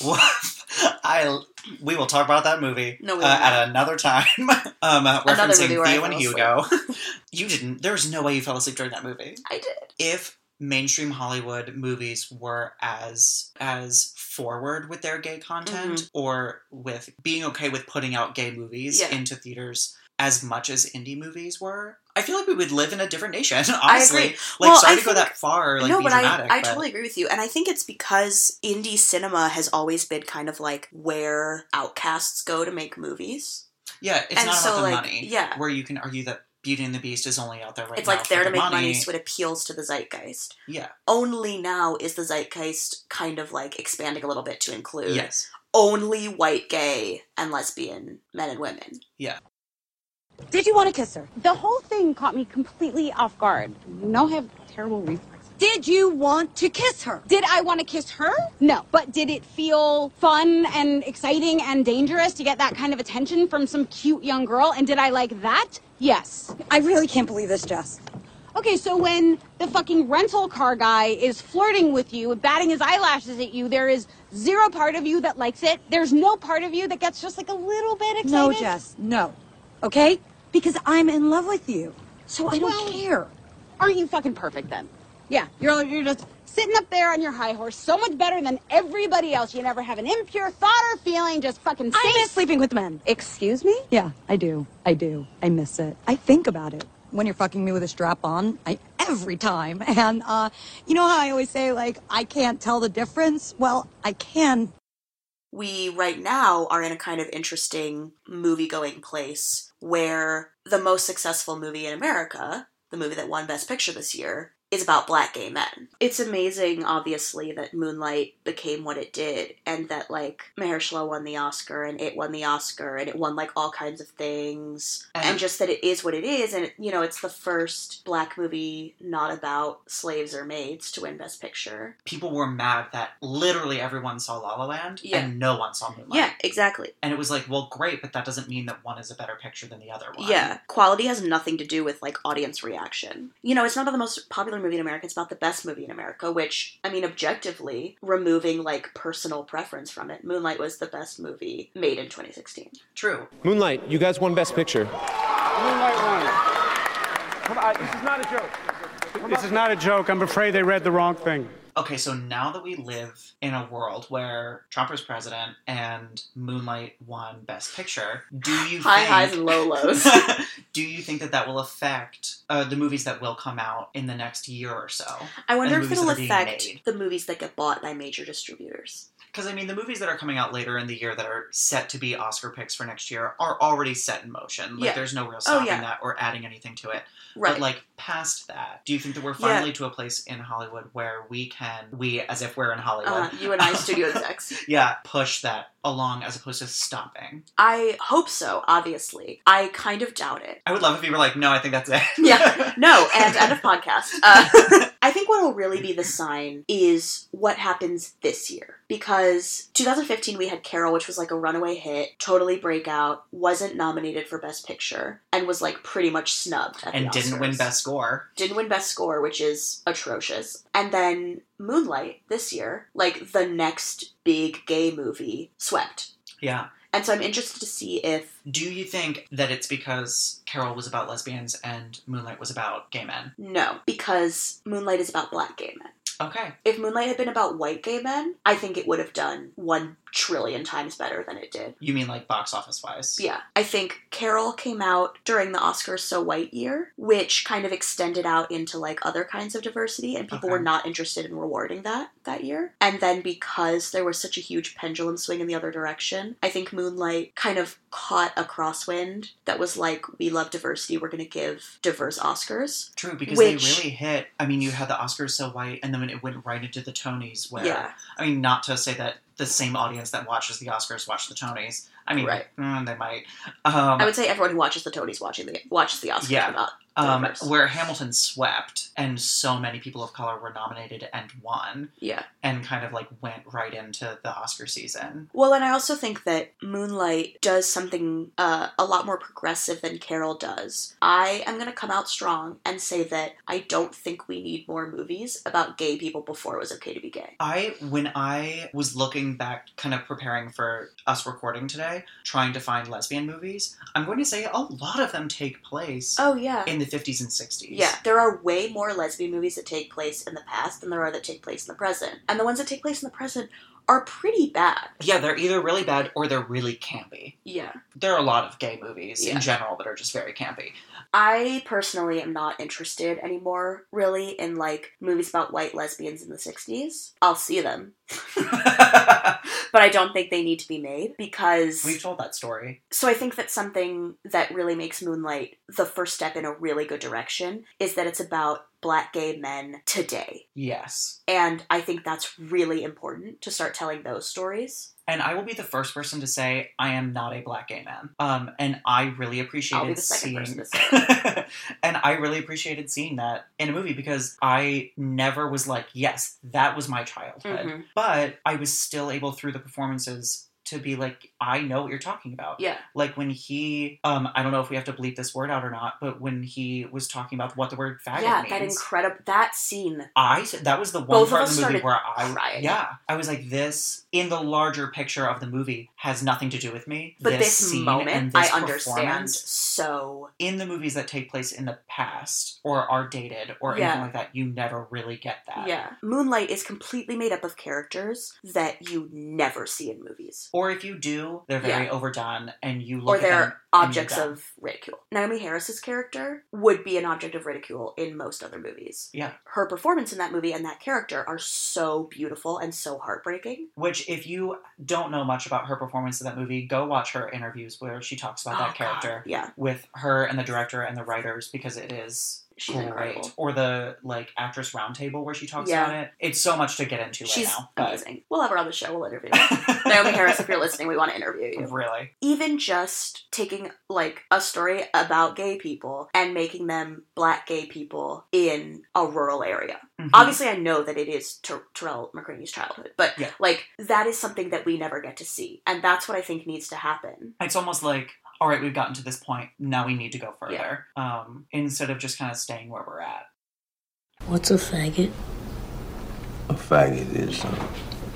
I we will talk about that movie No, we uh, will not. at another time. um, uh, Another referencing movie where I Theo and fell Hugo. You didn't. There's no way you fell asleep during that movie. I did. If mainstream Hollywood movies were as as forward with their gay content, Mhm. or with being okay with putting out gay movies Yeah. into theaters as much as indie movies were, I feel like we would live in a different nation. Honestly, I agree. like Well, sorry I to go think- that far, like no, be but dramatic. I, I but totally agree with you. And I think it's because indie cinema has always been kind of like where outcasts go to make movies. yeah, it's and not so, about the like, money. yeah. where you can argue that Beauty and the Beast is only out there right It's now like there for to the make money. money, so it appeals to the zeitgeist. Yeah. Only now is the zeitgeist kind of like expanding a little bit to include Yes. only white, gay, and lesbian men and women. Yeah. Did you want to kiss her? The whole thing caught me completely off guard. You know I have terrible reflexes. Did you want to kiss her? Did I want to kiss her? No. But did it feel fun and exciting and dangerous to get that kind of attention from some cute young girl? And did I like that? Yes. I really can't believe this, Jess. Okay, so when the fucking rental car guy is flirting with you, batting his eyelashes at you, there is zero part of you that likes it. There's no part of you that gets just like a little bit excited. No, Jess, no. Okay? Because I'm in love with you. So I don't Well, care. Aren't you fucking perfect then? Yeah, you're you're just sitting up there on your high horse, so much better than everybody else. You never have an impure thought or feeling, just fucking I safe. miss sleeping with men. Excuse me? Yeah, I do. I do. I miss it. I think about it. When you're fucking me with a strap on, I every time. And uh you know how I always say, like, I can't tell the difference? Well, I can. We right now are in a kind of interesting movie-going place where the most successful movie in America, the movie that won Best Picture this year, is about black gay men. It's amazing, obviously, that Moonlight became what it did, and that, like, Mahershala won the Oscar, and it won the Oscar, and it won, like, all kinds of things, and, And- just that it is what it is, and, it, you know, it's the first black movie not about slaves or maids to win Best Picture. People were mad that literally everyone saw La La Land Yeah. and no one saw Moonlight. Yeah, exactly. And it was like, well, great, but that doesn't mean that one is a better picture than the other one. Yeah, quality has nothing to do with, like, audience reaction. You know, it's not about the most popular movie in America, it's about the best movie in America, which, I mean, objectively, removing, like, personal preference from it, Moonlight was the best movie made in twenty sixteen. True. Moonlight, you guys won Best Picture. Moonlight won. Come on, this is not a joke. This is not a joke. I'm afraid they read the wrong thing. Okay, so now that we live in a world where Trump is president and Moonlight won Best Picture, do you High think... highs and low lows. do you think that that will affect uh, the movies that will come out in the next year or so? I wonder and if the movies it'll that are being affect made? the movies that get bought by major distributors. Because, I mean, the movies that are coming out later in the year that are set to be Oscar picks for next year are already set in motion. Like, Yeah. there's no real Oh, stopping yeah. that or adding anything to it. Right. But, like, past that, do you think that we're Yeah. finally to a place in Hollywood where we can, we, as if we're in Hollywood... Uh, you and I, studio execs. yeah, push that along as opposed to stopping? I hope so, obviously. I kind of doubt it. I would love if you were like, no, I think that's it. Yeah, no, and end of podcast. Uh, I think what will really be the sign is what happens this year. Because twenty fifteen we had Carol, which was like a runaway hit, totally breakout, wasn't nominated for Best Picture, and was like pretty much snubbed at And the didn't Oscars. win Best Score. Didn't win Best Score, which is atrocious. And then Moonlight this year, like the next big gay movie, swept. Yeah. And so I'm interested to see if... Do you think that it's because Carol was about lesbians and Moonlight was about gay men? No, because Moonlight is about black gay men. Okay. If Moonlight had been about white gay men, I think it would have done one trillion times better than it did. You mean like box office wise? Yeah. I think Carol came out during the Oscars So White year, which kind of extended out into like other kinds of diversity, and people Okay. were not interested in rewarding that that year. And then because there was such a huge pendulum swing in the other direction, I think Moonlight kind of caught a crosswind that was like, we love diversity, we're going to give diverse Oscars. True, because Which- they really hit. I mean, you had the Oscars So White, and then it went right into the Tonys, where, Yeah. I mean, not to say that the same audience that watches the Oscars watch the Tonys. I mean, Right. mm, they might. Um, I would say everyone who watches the Tonys watching the watches the Oscars, Yeah. but not um, diverse. where Hamilton swept, and so many people of color were nominated and won, Yeah. and kind of like went right into the Oscar season. Well, and I also think that Moonlight does something uh, a lot more progressive than Carol does. I am going to come out strong and say that I don't think we need more movies about gay people before it was okay to be gay. I, when I was looking back, kind of preparing for us recording today, trying to find lesbian movies, I'm going to say a lot of them take place Oh, yeah. in the fifties and sixties. Yeah, there are way more lesbian movies that take place in the past than there are that take place in the present. And the ones that take place in the present are pretty bad. Yeah, they're either really bad or they're really campy. Yeah. There are a lot of gay movies Yeah. in general that are just very campy. I personally am not interested anymore, really, in, like, movies about white lesbians in the sixties. I'll see them. But I don't think they need to be made, because... We've told that story. So I think that something that really makes Moonlight the first step in a really good direction is that it's about black gay men today. Yes. And I think that's really important to start telling those stories. And I will be the first person to say I am not a black gay man. Um, and I really appreciated I'll be the second seeing... person to say it. And I really appreciated seeing that in a movie, because I never was like, yes, that was my childhood. Mhm. But I was still able, through the performances, to be like, I know what you're talking about. Yeah. Like when he, um, I don't know if we have to bleep this word out or not, but when he was talking about what the word faggot Yeah, means. that incredible... That scene... I, that was the one Both of part us of the movie started where I, crying. yeah, I was like, this, in the larger picture of the movie, has nothing to do with me. But this, scene moment, and this I understand performance, so... in the movies that take place in the past, or are dated, or Yeah. anything like that, you never really get that. Yeah. Moonlight is completely made up of characters that you never see in movies. Or if you do, they're very Yeah. overdone, and you look Or at them they're and you're objects done. of ridicule. Naomi Harris's character would be an object of ridicule in most other movies. Yeah. Her performance in that movie and that character are so beautiful and so heartbreaking. Which, if you don't know much about her performance in that movie, go watch her interviews where she talks about Oh, that character. God, yeah. With her and the director and the writers, because it is She's great. incredible. Or the, like, actress roundtable where she talks Yeah. about it. It's so much to get into right She's now. But amazing. We'll have her on the show. We'll interview her. Naomi Harris, if you're listening, we want to interview you. Really? Even just taking, like, a story about gay people and making them black gay people in a rural area. Mhm. Obviously, I know that it is Ter- Terrell McCraney's childhood, but, Yeah. like, that is something that we never get to see. And that's what I think needs to happen. It's almost like, all right, we've gotten to this point. Now we need to go further. Um, instead of just kind of staying where we're at. What's a faggot? A faggot is um,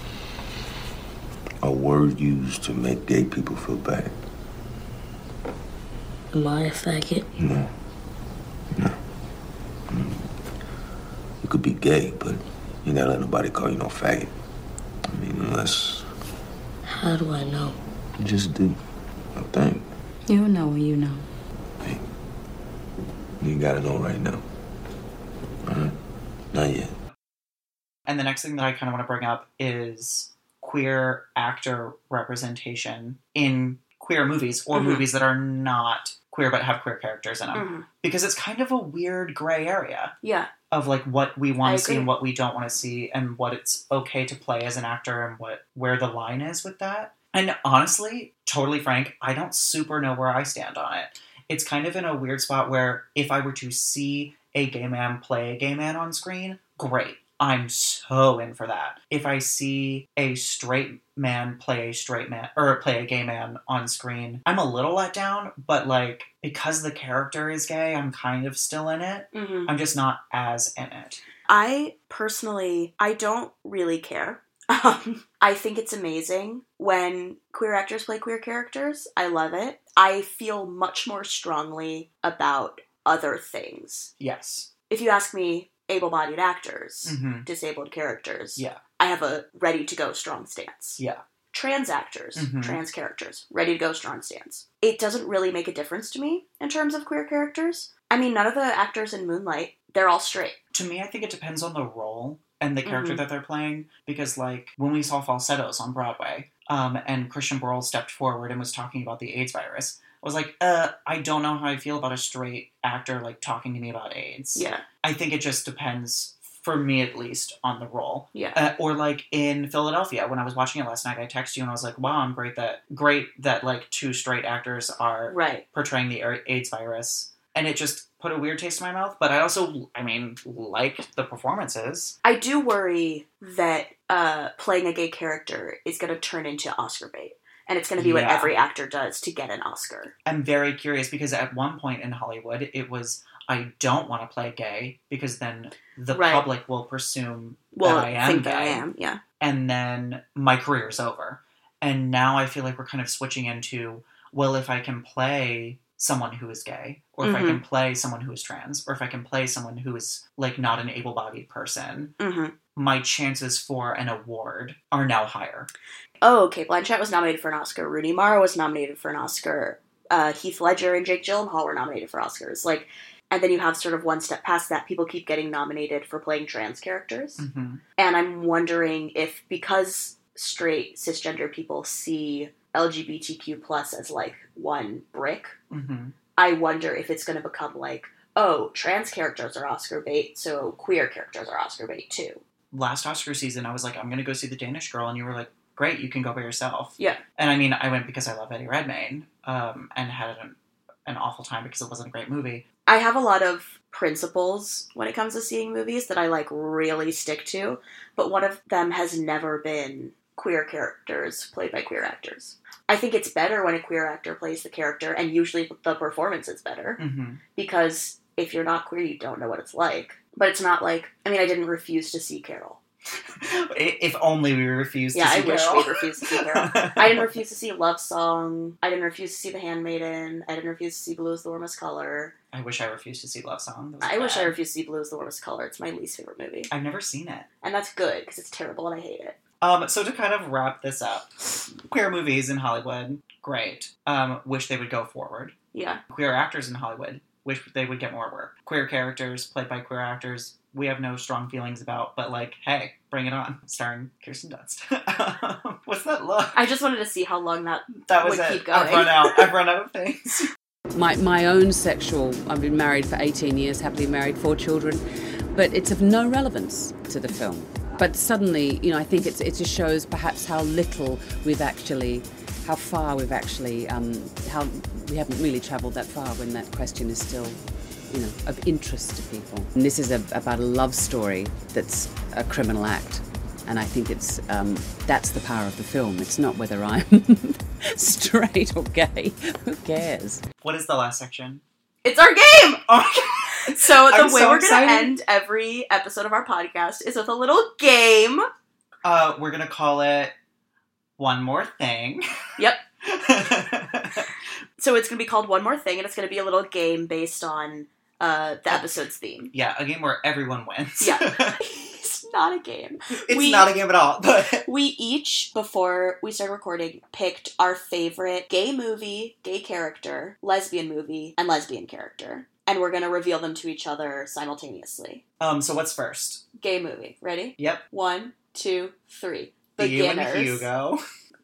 a word used to make gay people feel bad. Am I a faggot? No. No. You could be gay, but you never let nobody call you no faggot. I mean, unless... How do I know? You just do. I think. You know when you know. Hey, you gotta know right now. Alright? Not yet. And the next thing that I kind of want to bring up is queer actor representation in queer movies or Mm-hmm. movies that are not queer but have queer characters in them. Mm-hmm. Because it's kind of a weird gray area Yeah. of like what we I want to see agree. and what we don't want to see and what it's okay to play as an actor and what where the line is with that. And honestly, totally frank, I don't super know where I stand on it. It's kind of in a weird spot where if I were to see a gay man play a gay man on screen, great. I'm so in for that. If I see a straight man play a straight man, or play a gay man on screen, I'm a little let down, but like, because the character is gay, I'm kind of still in it. Mm-hmm. I'm just not as in it. I personally, I don't really care. Um, I think it's amazing when queer actors play queer characters. I love it. I feel much more strongly about other things. Yes. If you ask me, able-bodied actors, Mhm. disabled characters, Yeah. I have a ready-to-go strong stance. Yeah. Trans actors, Mhm. trans characters, ready-to-go strong stance. It doesn't really make a difference to me in terms of queer characters. I mean, none of the actors in Moonlight, they're all straight. To me, I think it depends on the role and the character Mhm. that they're playing. Because, like, when we saw Falsettos on Broadway, um, and Christian Borle stepped forward and was talking about the AIDS virus, I was like, uh, I don't know how I feel about a straight actor, like, talking to me about AIDS. Yeah. I think it just depends, for me at least, on the role. Yeah. Uh, or, like, in Philadelphia, when I was watching it last night, I texted you and I was like, wow, I'm great that, great that, like, two straight actors are Right. portraying the A- AIDS virus. And it just put a weird taste in my mouth, but I also, I mean, liked the performances. I do worry that uh, playing a gay character is going to turn into Oscar bait. And it's going to be what Yeah. every actor does to get an Oscar. I'm very curious because at one point in Hollywood, it was, I don't want to play gay because then the Right. public will presume Well, that I am think gay. that I am, yeah. And then my career's over. And now I feel like we're kind of switching into, well, if I can play someone who is gay, or if Mhm. I can play someone who is trans, or if I can play someone who is, like, not an able-bodied person, Mm-hmm. my chances for an award are now higher. Oh, Kate Blanchett was nominated for an Oscar. Rooney Mara was nominated for an Oscar. Uh, Heath Ledger and Jake Gyllenhaal were nominated for Oscars. Like, and then you have sort of one step past that, people keep getting nominated for playing trans characters. Mm-hmm. And I'm wondering if, because straight cisgender people see L G B T Q plus as like one brick, Mm-hmm. I wonder if it's going to become like, oh, trans characters are Oscar bait, so queer characters are Oscar bait too. Last Oscar season, I was like, I'm going to go see The Danish Girl, and you were like, great, you can go by yourself. Yeah. And I mean, I went because I love Eddie Redmayne, um, and had an, an awful time because it wasn't a great movie. I have a lot of principles when it comes to seeing movies that I like really stick to, but one of them has never been queer characters played by queer actors. I think it's better when a queer actor plays the character, and usually the performance is better, Mm-hmm. because if you're not queer, you don't know what it's like. But it's not like, I mean, I didn't refuse to see Carol. If only we refused Yeah, to see I wish Carol. we'd refused to see Carol. I didn't refuse to see Love Song. I didn't refuse to see The Handmaiden. I didn't refuse to see Blue is the Warmest Color. I wish I refused to see Love Song. That was I wish I bad. refused to see Blue is the Warmest Color. It's my least favorite movie. I've never seen it. And that's good, because it's terrible and I hate it. Um, so to kind of wrap this up, queer movies in Hollywood, great. Um, wish they would go forward. Yeah. Queer actors in Hollywood, wish they would get more work. Queer characters played by queer actors, we have no strong feelings about, but like, hey, bring it on. Starring Kirsten Dunst. What's that look? I just wanted to see how long that, That was would it. keep going. I've run out. I've run out of things. My, my own sexual, I've been married for eighteen years, happily married, four children, but it's of no relevance to the film. But suddenly, you know, I think it's, it just shows perhaps how little we've actually, how far we've actually, um, how we haven't really travelled that far when that question is still, you know, of interest to people. And this is a, about a love story that's a criminal act. And I think it's um, that's the power of the film. It's not whether I'm straight or gay. Who cares? What is the last section? It's our game! Oh So the I'm way so we're going to excited. end every episode of our podcast is with a little game. Uh, we're gonna call it One More Thing. Yep. So it's going to be called One More Thing, and it's going to be a little game based on uh, the episode's theme. Yeah, a game where everyone wins. Yeah. It's not a game. It's we, not a game at all. But we each, before we started recording, picked our favorite gay movie, gay character, lesbian movie, and lesbian character. And we're going to reveal them to each other simultaneously. Um, so what's first? Gay movie. Ready? Yep. One, two, three. You and Beginners. Hugo.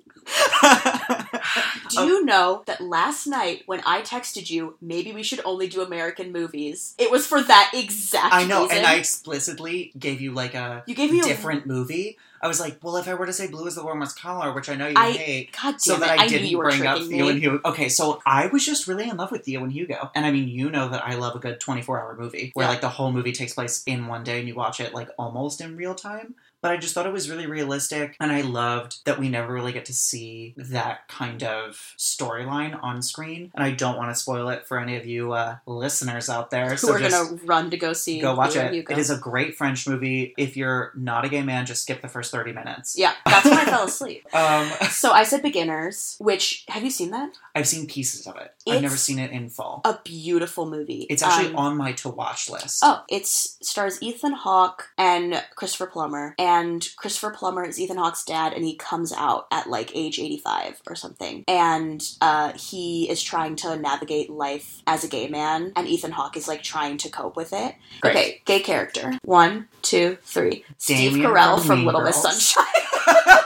Do you know that last night when I texted you, maybe we should only do American movies, it was for that exact I know, reason? and I explicitly gave you like a You gave me a- different movie. I was like, well, if I were to say Blue is the Warmest Color, which I know you I- hate, God so damn that it, I, I knew didn't you were bring up tricking Theo me. and Hugo. Okay, so I was just really in love with Theo and Hugo. And I mean, you know that I love a good twenty-four hour movie where Yeah. like the whole movie takes place in one day and you watch it like almost in real time. But I just thought it was really realistic, and I loved that we never really get to see that kind of storyline on screen. And I don't want to spoil it for any of you uh, listeners out there. Who so are just going to run to go see go watch Theo and it. Hugo. It is a great French movie. If you're not a gay man, just skip the first thirty minutes. Yeah, that's when I fell asleep. Um, So I said Beginners, which, have you seen that? I've seen pieces of it. It's I've never seen it in full. A beautiful movie. It's actually Um, on my to-watch list. Oh, it stars Ethan Hawke and Christopher Plummer. And Christopher Plummer is Ethan Hawke's dad, and he comes out at like age eighty-five or something. And uh, he is trying to navigate life as a gay man, and Ethan Hawke is like trying to cope with it. Great. Okay, gay character. One, two, three. Steve Damien Carell from from Mean Little Miss Girls. Sunshine.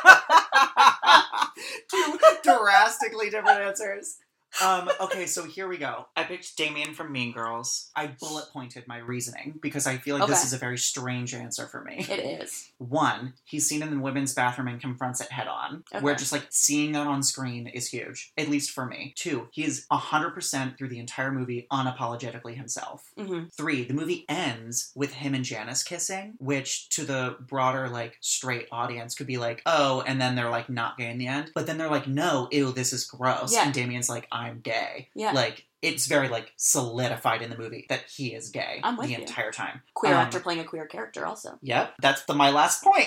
Two drastically different answers. Um, okay, so here we go. I picked Damien from Mean Girls. I bullet pointed my reasoning because I feel like this Okay. is a very strange answer for me. It is. One, he's seen in the women's bathroom and confronts it head on. Okay. Where just like seeing that on screen is huge, at least for me. Two, he is one hundred percent through the entire movie unapologetically himself. Mm-hmm. Three, the movie ends with him and Janice kissing, which to the broader, like, straight audience could be like, oh, and then they're, like, not gay in the end. But then they're like, no, ew, this is gross. Yeah. And Damien's like, I'm gay. Yeah. Like, it's very, like, solidified in the movie that he is gay I'm with the you. entire time. Queer Um, actor playing a queer character also. Yep, that's the my last point.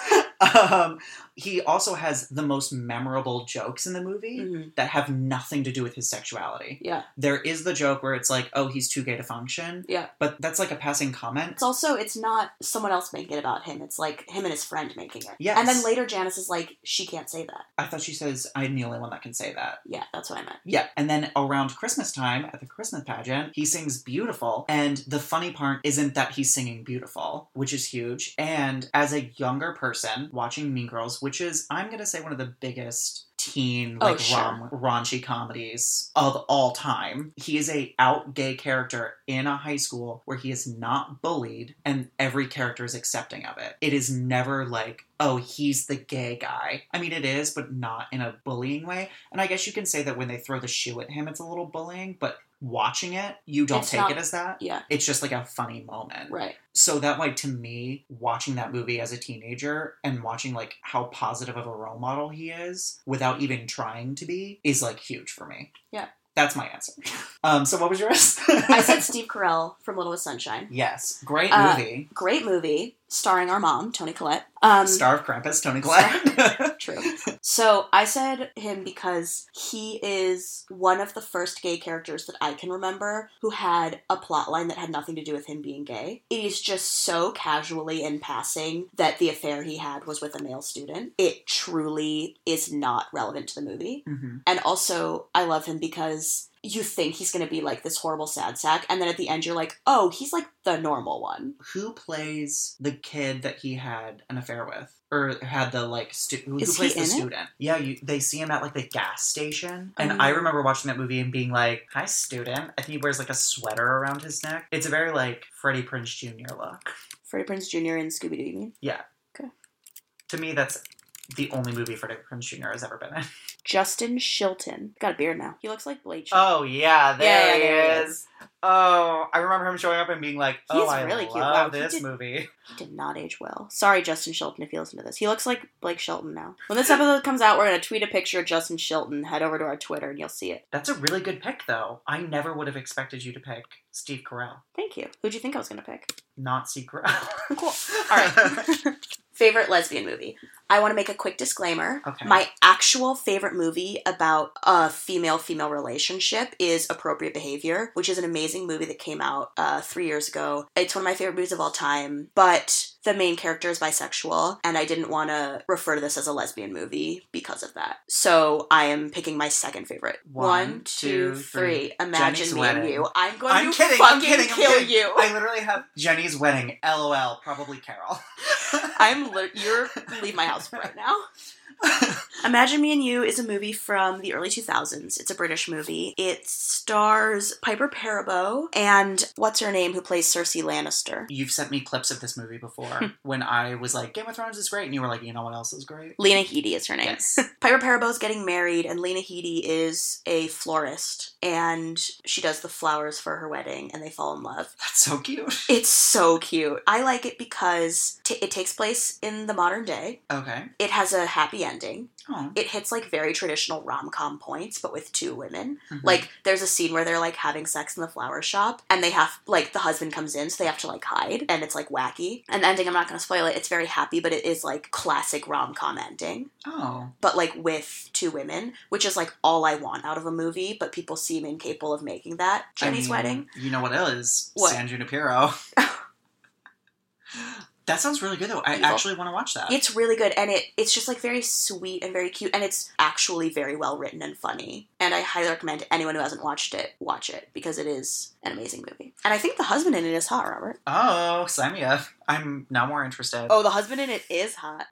um, he also has the most memorable jokes in the movie Mm-hmm. that have nothing to do with his sexuality. Yeah. There is the joke where it's like, oh, he's too gay to function. Yeah. But that's like a passing comment. It's also, it's not someone else making it about him. It's like him and his friend making it. Yes. And then later Janice is like, she can't say that. I thought she says, I'm the only one that can say that. Yeah, that's what I meant. Yeah. And then around Christmas time, at the Christmas pageant, he sings Beautiful. And the funny part isn't that he's singing Beautiful, which is huge. And as a younger person watching Mean Girls, which is, I'm going to say, one of the biggest teen, Oh, like, sure. rom- raunchy comedies of all time. He is a out gay character in a high school where he is not bullied and every character is accepting of it. It is never like, oh, he's the gay guy. I mean, it is, but not in a bullying way. And I guess you can say that when they throw the shoe at him, it's a little bullying, but watching it, you don't It's take not- it as that. Yeah. It's just like a funny moment. Right. So that, like, to me, watching that movie as a teenager and watching, like, how positive of a role model he is without even trying to be is, like, huge for me. Yeah. That's my answer. Um, so what was yours? I said Steve Carell from Little Miss Sunshine. Yes. Great Uh, movie. Great movie, starring our mom, Toni Collette. Um, Star of Krampus, Toni Collette. True. So I said him because he is one of the first gay characters that I can remember who had a plot line that had nothing to do with him being gay. It is just so casually in passing that the affair he had was with a male student. It truly is not relevant to the movie. Mm-hmm. And also, I love him because you think he's going to be like this horrible sad sack, and then at the end you're like, oh, he's like the normal one. Who plays the kid that he had an affair with? Or had the, like, stu- who, who Is plays he the in it? student? Yeah, you, they see him at, like, the gas station. And Oh. I remember watching that movie and being like, hi, student. I think he wears, like, a sweater around his neck. It's a very, like, Freddie Prinze Junior look. Freddie Prinze Junior in Scooby-Doo, you mean? Yeah. Okay. To me, that's the only movie Freddie Prinze Junior has ever been in. Justin Chilton. Got a beard now. He looks like Blade. Oh, yeah, there Yeah, yeah, he there he is. Oh, I remember him showing up and being like, oh, He's I really cute. love Wow, he this did- movie. He did not age well. Sorry, Justin Chilton, if you listen to this. He looks like Blake Shelton now. When this episode comes out, we're going to tweet a picture of Justin Chilton. Head over to our Twitter and you'll see it. That's a really good pick, though. I never would have expected you to pick Steve Carell. Thank you. Who'd you think I was going to pick? Not Steve Carell. Cool. All right. Favorite lesbian movie. I want to make a quick disclaimer. Okay. My actual favorite movie about a female-female relationship is Appropriate Behavior, which is an amazing movie that came out uh, three years ago. It's one of my favorite movies of all time, but the main character is bisexual, and I didn't want to refer to this as a lesbian movie because of that. So I am picking my second favorite. One, One two, two, three. three. Imagine Jenny's me Wedding. and you. I'm going I'm to kidding, fucking I'm kidding, I'm kill kidding. you. I literally have Jenny's Wedding, LOL, probably Carol. I'm li- you're leave my house right now. Imagine Me and You is a movie from the early two thousands. It's a British movie. It stars Piper Perabo and what's her name who plays Cersei Lannister. You've sent me clips of this movie before when I was like, Game of Thrones is great, and you were like, you know what else is great? Lena Headey is her name. Yes. Piper Parabo's getting married, and Lena Headey is a florist, and she does the flowers for her wedding, and they fall in love. That's so cute. It's so cute. I like it because t- it takes place in the modern day. Okay. It has a happy ending. Oh. It hits like very traditional rom-com points, but with two women. Mhm. Like there's a scene where they're like having sex in the flower shop, and they have like the husband comes in, so they have to like hide, and it's like wacky. And the ending, I'm not going to spoil it. It's very happy, but it is like classic rom-com ending. Oh. But like with two women, which is like all I want out of a movie, but people seem incapable of making that. Jenny's I mean, Wedding. You know what it is? What? San Junipero. That sounds really good, though. I Evil. actually want to watch that. It's really good, and it it's just like very sweet and very cute, and it's actually very well written and funny. And I highly recommend anyone who hasn't watched it watch it because it is an amazing movie. And I think the husband in it is hot, Robert. Oh, sign me up. I'm now more interested. Oh, the husband in it is hot.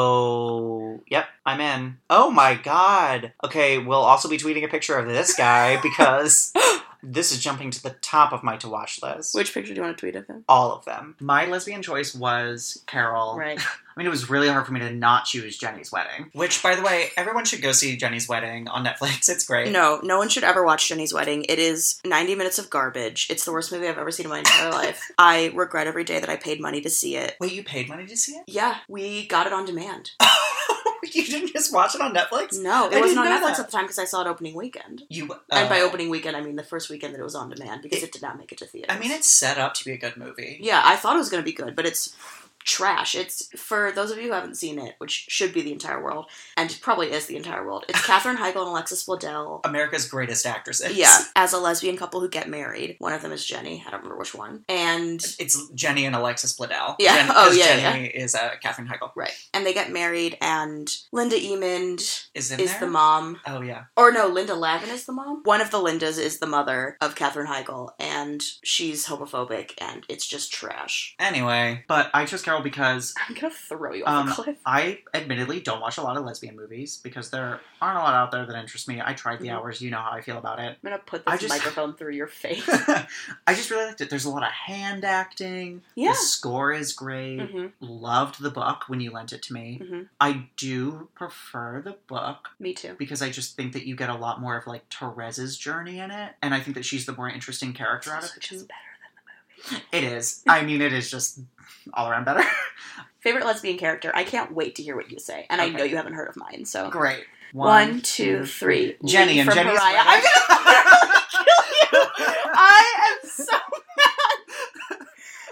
Oh, yep, I'm in. Oh my god. Okay, we'll also be tweeting a picture of this guy because this is jumping to the top of my to-watch list. Which picture do you want to tweet of him? All of them. My lesbian choice was Carol. Right. I mean, it was really hard for me to not choose Jenny's Wedding. Which, by the way, everyone should go see Jenny's Wedding on Netflix. It's great. No, no one should ever watch Jenny's Wedding. It is ninety minutes of garbage. It's the worst movie I've ever seen in my entire life. I regret every day that I paid money to see it. Wait, you paid money to see it? Yeah, we got it on demand. You didn't just watch it on Netflix? No, it I wasn't on didn't know Netflix that. at the time because I saw it opening weekend. You, And by oh. opening weekend, I mean the first weekend that it was on demand because it, It- did not make it to theaters. I mean, it's set up to be a good movie. Yeah, I thought it was going to be good, but it's trash. It's, for those of you who haven't seen it, which should be the entire world, and probably is the entire world, it's Katherine Heigl and Alexis Bledel. America's greatest actresses. Yeah, as a lesbian couple who get married. One of them is Jenny. I don't remember which one. And It's Jenny and Alexis Bledel. Yeah. Jen- Oh, 'cause yeah, Jenny is uh, Katherine Heigl. right, and they get married, and Linda Emond Is in is there? the mom. Oh, yeah. Or no, Linda Lavin is the mom. One of the Lindas is the mother of Katherine Heigl, and she's homophobic, and it's just trash. Anyway, but I chose Carol because I'm gonna throw you off um, a cliff. I admittedly don't watch a lot of lesbian movies because there aren't a lot out there that interest me. I tried The Mhm. Hours. You know how I feel about it. I'm gonna put I this just- microphone through your face. I just really liked it. There's a lot of hand acting. Yeah. The score is great. Mhm. Loved the book when you lent it to me. Mhm. I do prefer the book Me too. because I just think that you get a lot more of like Teresa's journey in it, and I think that she's the more interesting character out of the two. Just better than the movie. It is. I mean, it is just all around better. Favorite lesbian character? I can't wait to hear what you say, and I Okay. know you haven't heard of mine. So Great. One, two, three. Jenny Lee and from Jenny's Pariah. Wedding. I'm gonna kill you. I am so mad.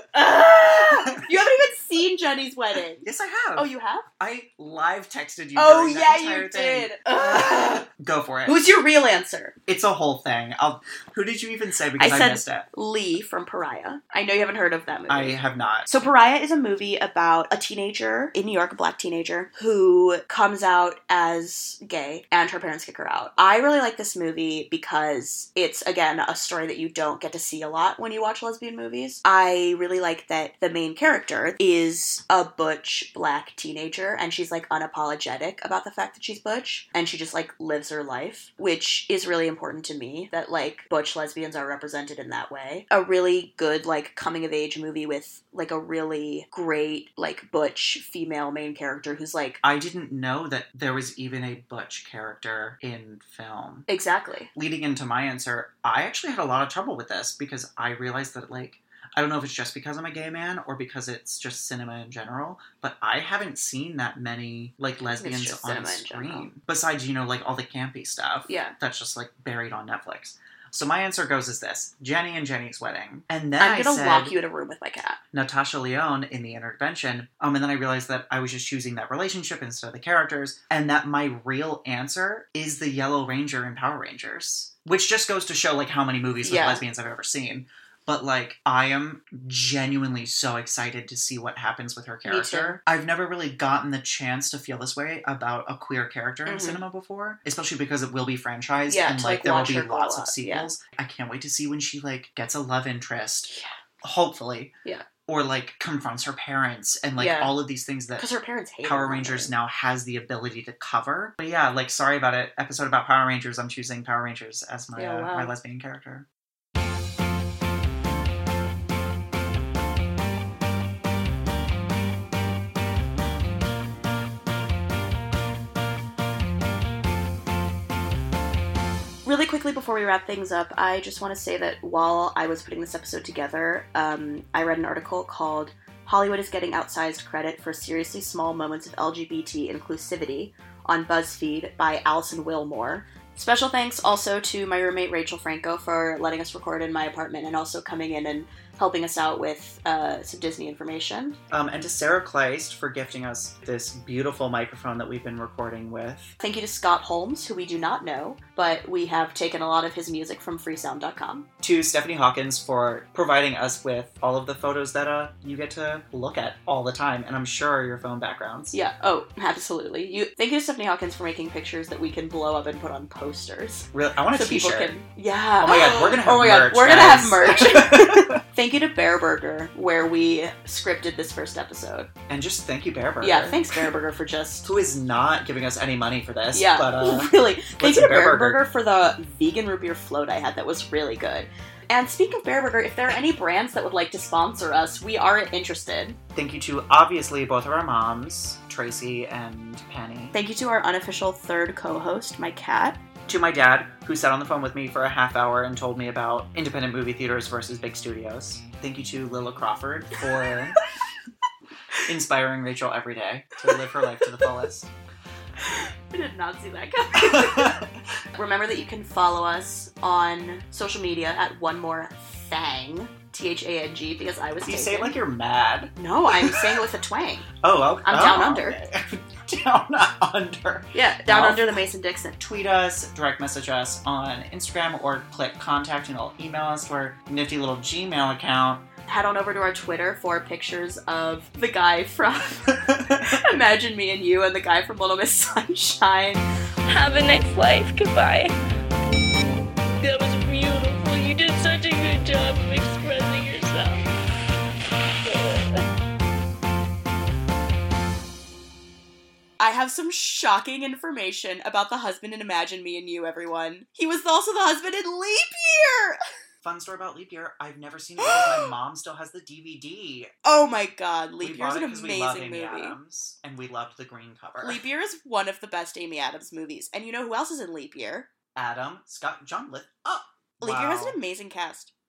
Ah! You haven't even seen Jenny's Wedding. Yes, I have. Oh, you have? I live texted you. Oh, during that yeah, entire you thing. did. Ugh. Go for it. Who's your real answer? It's a whole thing. I'll. Who did you even say? Because I I, said missed it. Lee from Pariah. I know you haven't heard of that movie. I have not. So Pariah is a movie about a teenager in New York, a black teenager, who comes out as gay and her parents kick her out. I really like this movie because it's, again, a story that you don't get to see a lot when you watch lesbian movies. I really like that the main character is a butch black teenager and she's like unapologetic about the fact that she's butch and she just like lives her life, which is really important to me that like butch lesbians are represented in that way. A really good like coming of age movie with like a really great like butch female main character who's like I didn't know that there was even a butch character in film. exactly. Leading into my answer, I actually had a lot of trouble with this because I realized that like I don't know if it's just because I'm a gay man or because it's just cinema in general, but I haven't seen that many like lesbians just on cinema in screen. general. Besides, you know, like all the campy stuff. Yeah. That's just like buried on Netflix. So my answer goes as this. Jenny and Jenny's Wedding. And then I'm I gonna said, lock you in a room with my cat. Natasha Lyonne in The Intervention. Um, and then I realized that I was just choosing that relationship instead of the characters. And that my real answer is the Yellow Ranger in Power Rangers. Which just goes to show, like, how many movies with Yeah. lesbians I've ever seen. But, like, I am genuinely so excited to see what happens with her character. too. I've never really gotten the chance to feel this way about a queer character in Mhm. cinema before. Especially because it will be franchised. Yeah, and, to, like, like, there will watch be her grow lots of up, yeah. sequels. I can't wait to see when she, like, gets a love interest. Yeah. Hopefully. Yeah. Or, like, confronts her parents. And, like, Yeah. all of these things that 'Cause her parents hate Power her, Rangers now has the ability to cover. But yeah, like, sorry about it. Episode about Power Rangers. I'm choosing Power Rangers as my, Yeah, uh, wow. my lesbian character. Really quickly before we wrap things up, I just want to say that while I was putting this episode together, um, I read an article called Hollywood is Getting Outsized Credit for Seriously Small Moments of L G B T Inclusivity on BuzzFeed by Allison Wilmore. Special thanks also to my roommate Rachel Franco for letting us record in my apartment and also coming in and helping us out with uh, some Disney information. Um, and to Sarah Kleist for gifting us this beautiful microphone that we've been recording with. Thank you to Scott Holmes, who we do not know, but we have taken a lot of his music from freesound dot com. To Stephanie Hawkins for providing us with all of the photos that uh, you get to look at all the time, and I'm sure are your phone backgrounds. Yeah, oh, absolutely. You Thank you to Stephanie Hawkins for making pictures that we can blow up and put on posters. Really? I want a so people t-shirt. can, yeah. Oh my god, we're gonna have oh my merch, god, we're guys. gonna have merch. Thank you to Bear Burger, where we scripted this first episode. And just thank you, Bear Burger. Yeah, thanks Bear Burger for just... Who is not giving us any money for this. Yeah, but, uh, really. Thank you to Bear Bear Burger. Burger for the vegan root beer float I had that was really good. And speaking of Bear Burger, if there are any brands that would like to sponsor us, we are interested. Thank you to, obviously, both of our moms, Tracy and Penny. Thank you to our unofficial third co-host, my cat. To my dad, who sat on the phone with me for a half hour and told me about independent movie theaters versus big studios. Thank you to Lilla Crawford for inspiring Rachel every day to live her life to the fullest. I did not see that coming. Remember that you can follow us on social media at One More Thang, T H A N G, because I was You taken. say it like you're mad. No, I'm saying it with a twang. Oh, okay. I'm oh, down under. Okay. Down under. Yeah, down Well, under the Mason-Dixon. Tweet us, direct message us on Instagram, or click contact and it'll email us to our nifty little Gmail account. Head on over to our Twitter for pictures of the guy from Imagine Me and You and the guy from Little Miss Sunshine. Have a nice life. Goodbye. That was beautiful. You did such a good job of expressing yourself. I have some shocking information about the husband in Imagine Me and You, everyone. He was also the husband in Leap Year! Fun story about Leap Year. I've never seen it because my mom still has the D V D. Oh my god, Leap we Year is bought an it 'cause we love amazing Amy movie. Adams, and we loved the green cover. Leap Year is one of the best Amy Adams movies. And you know who else is in Leap Year? Adam, Scott, John Lith. Oh, Leap Year has wow. an amazing cast.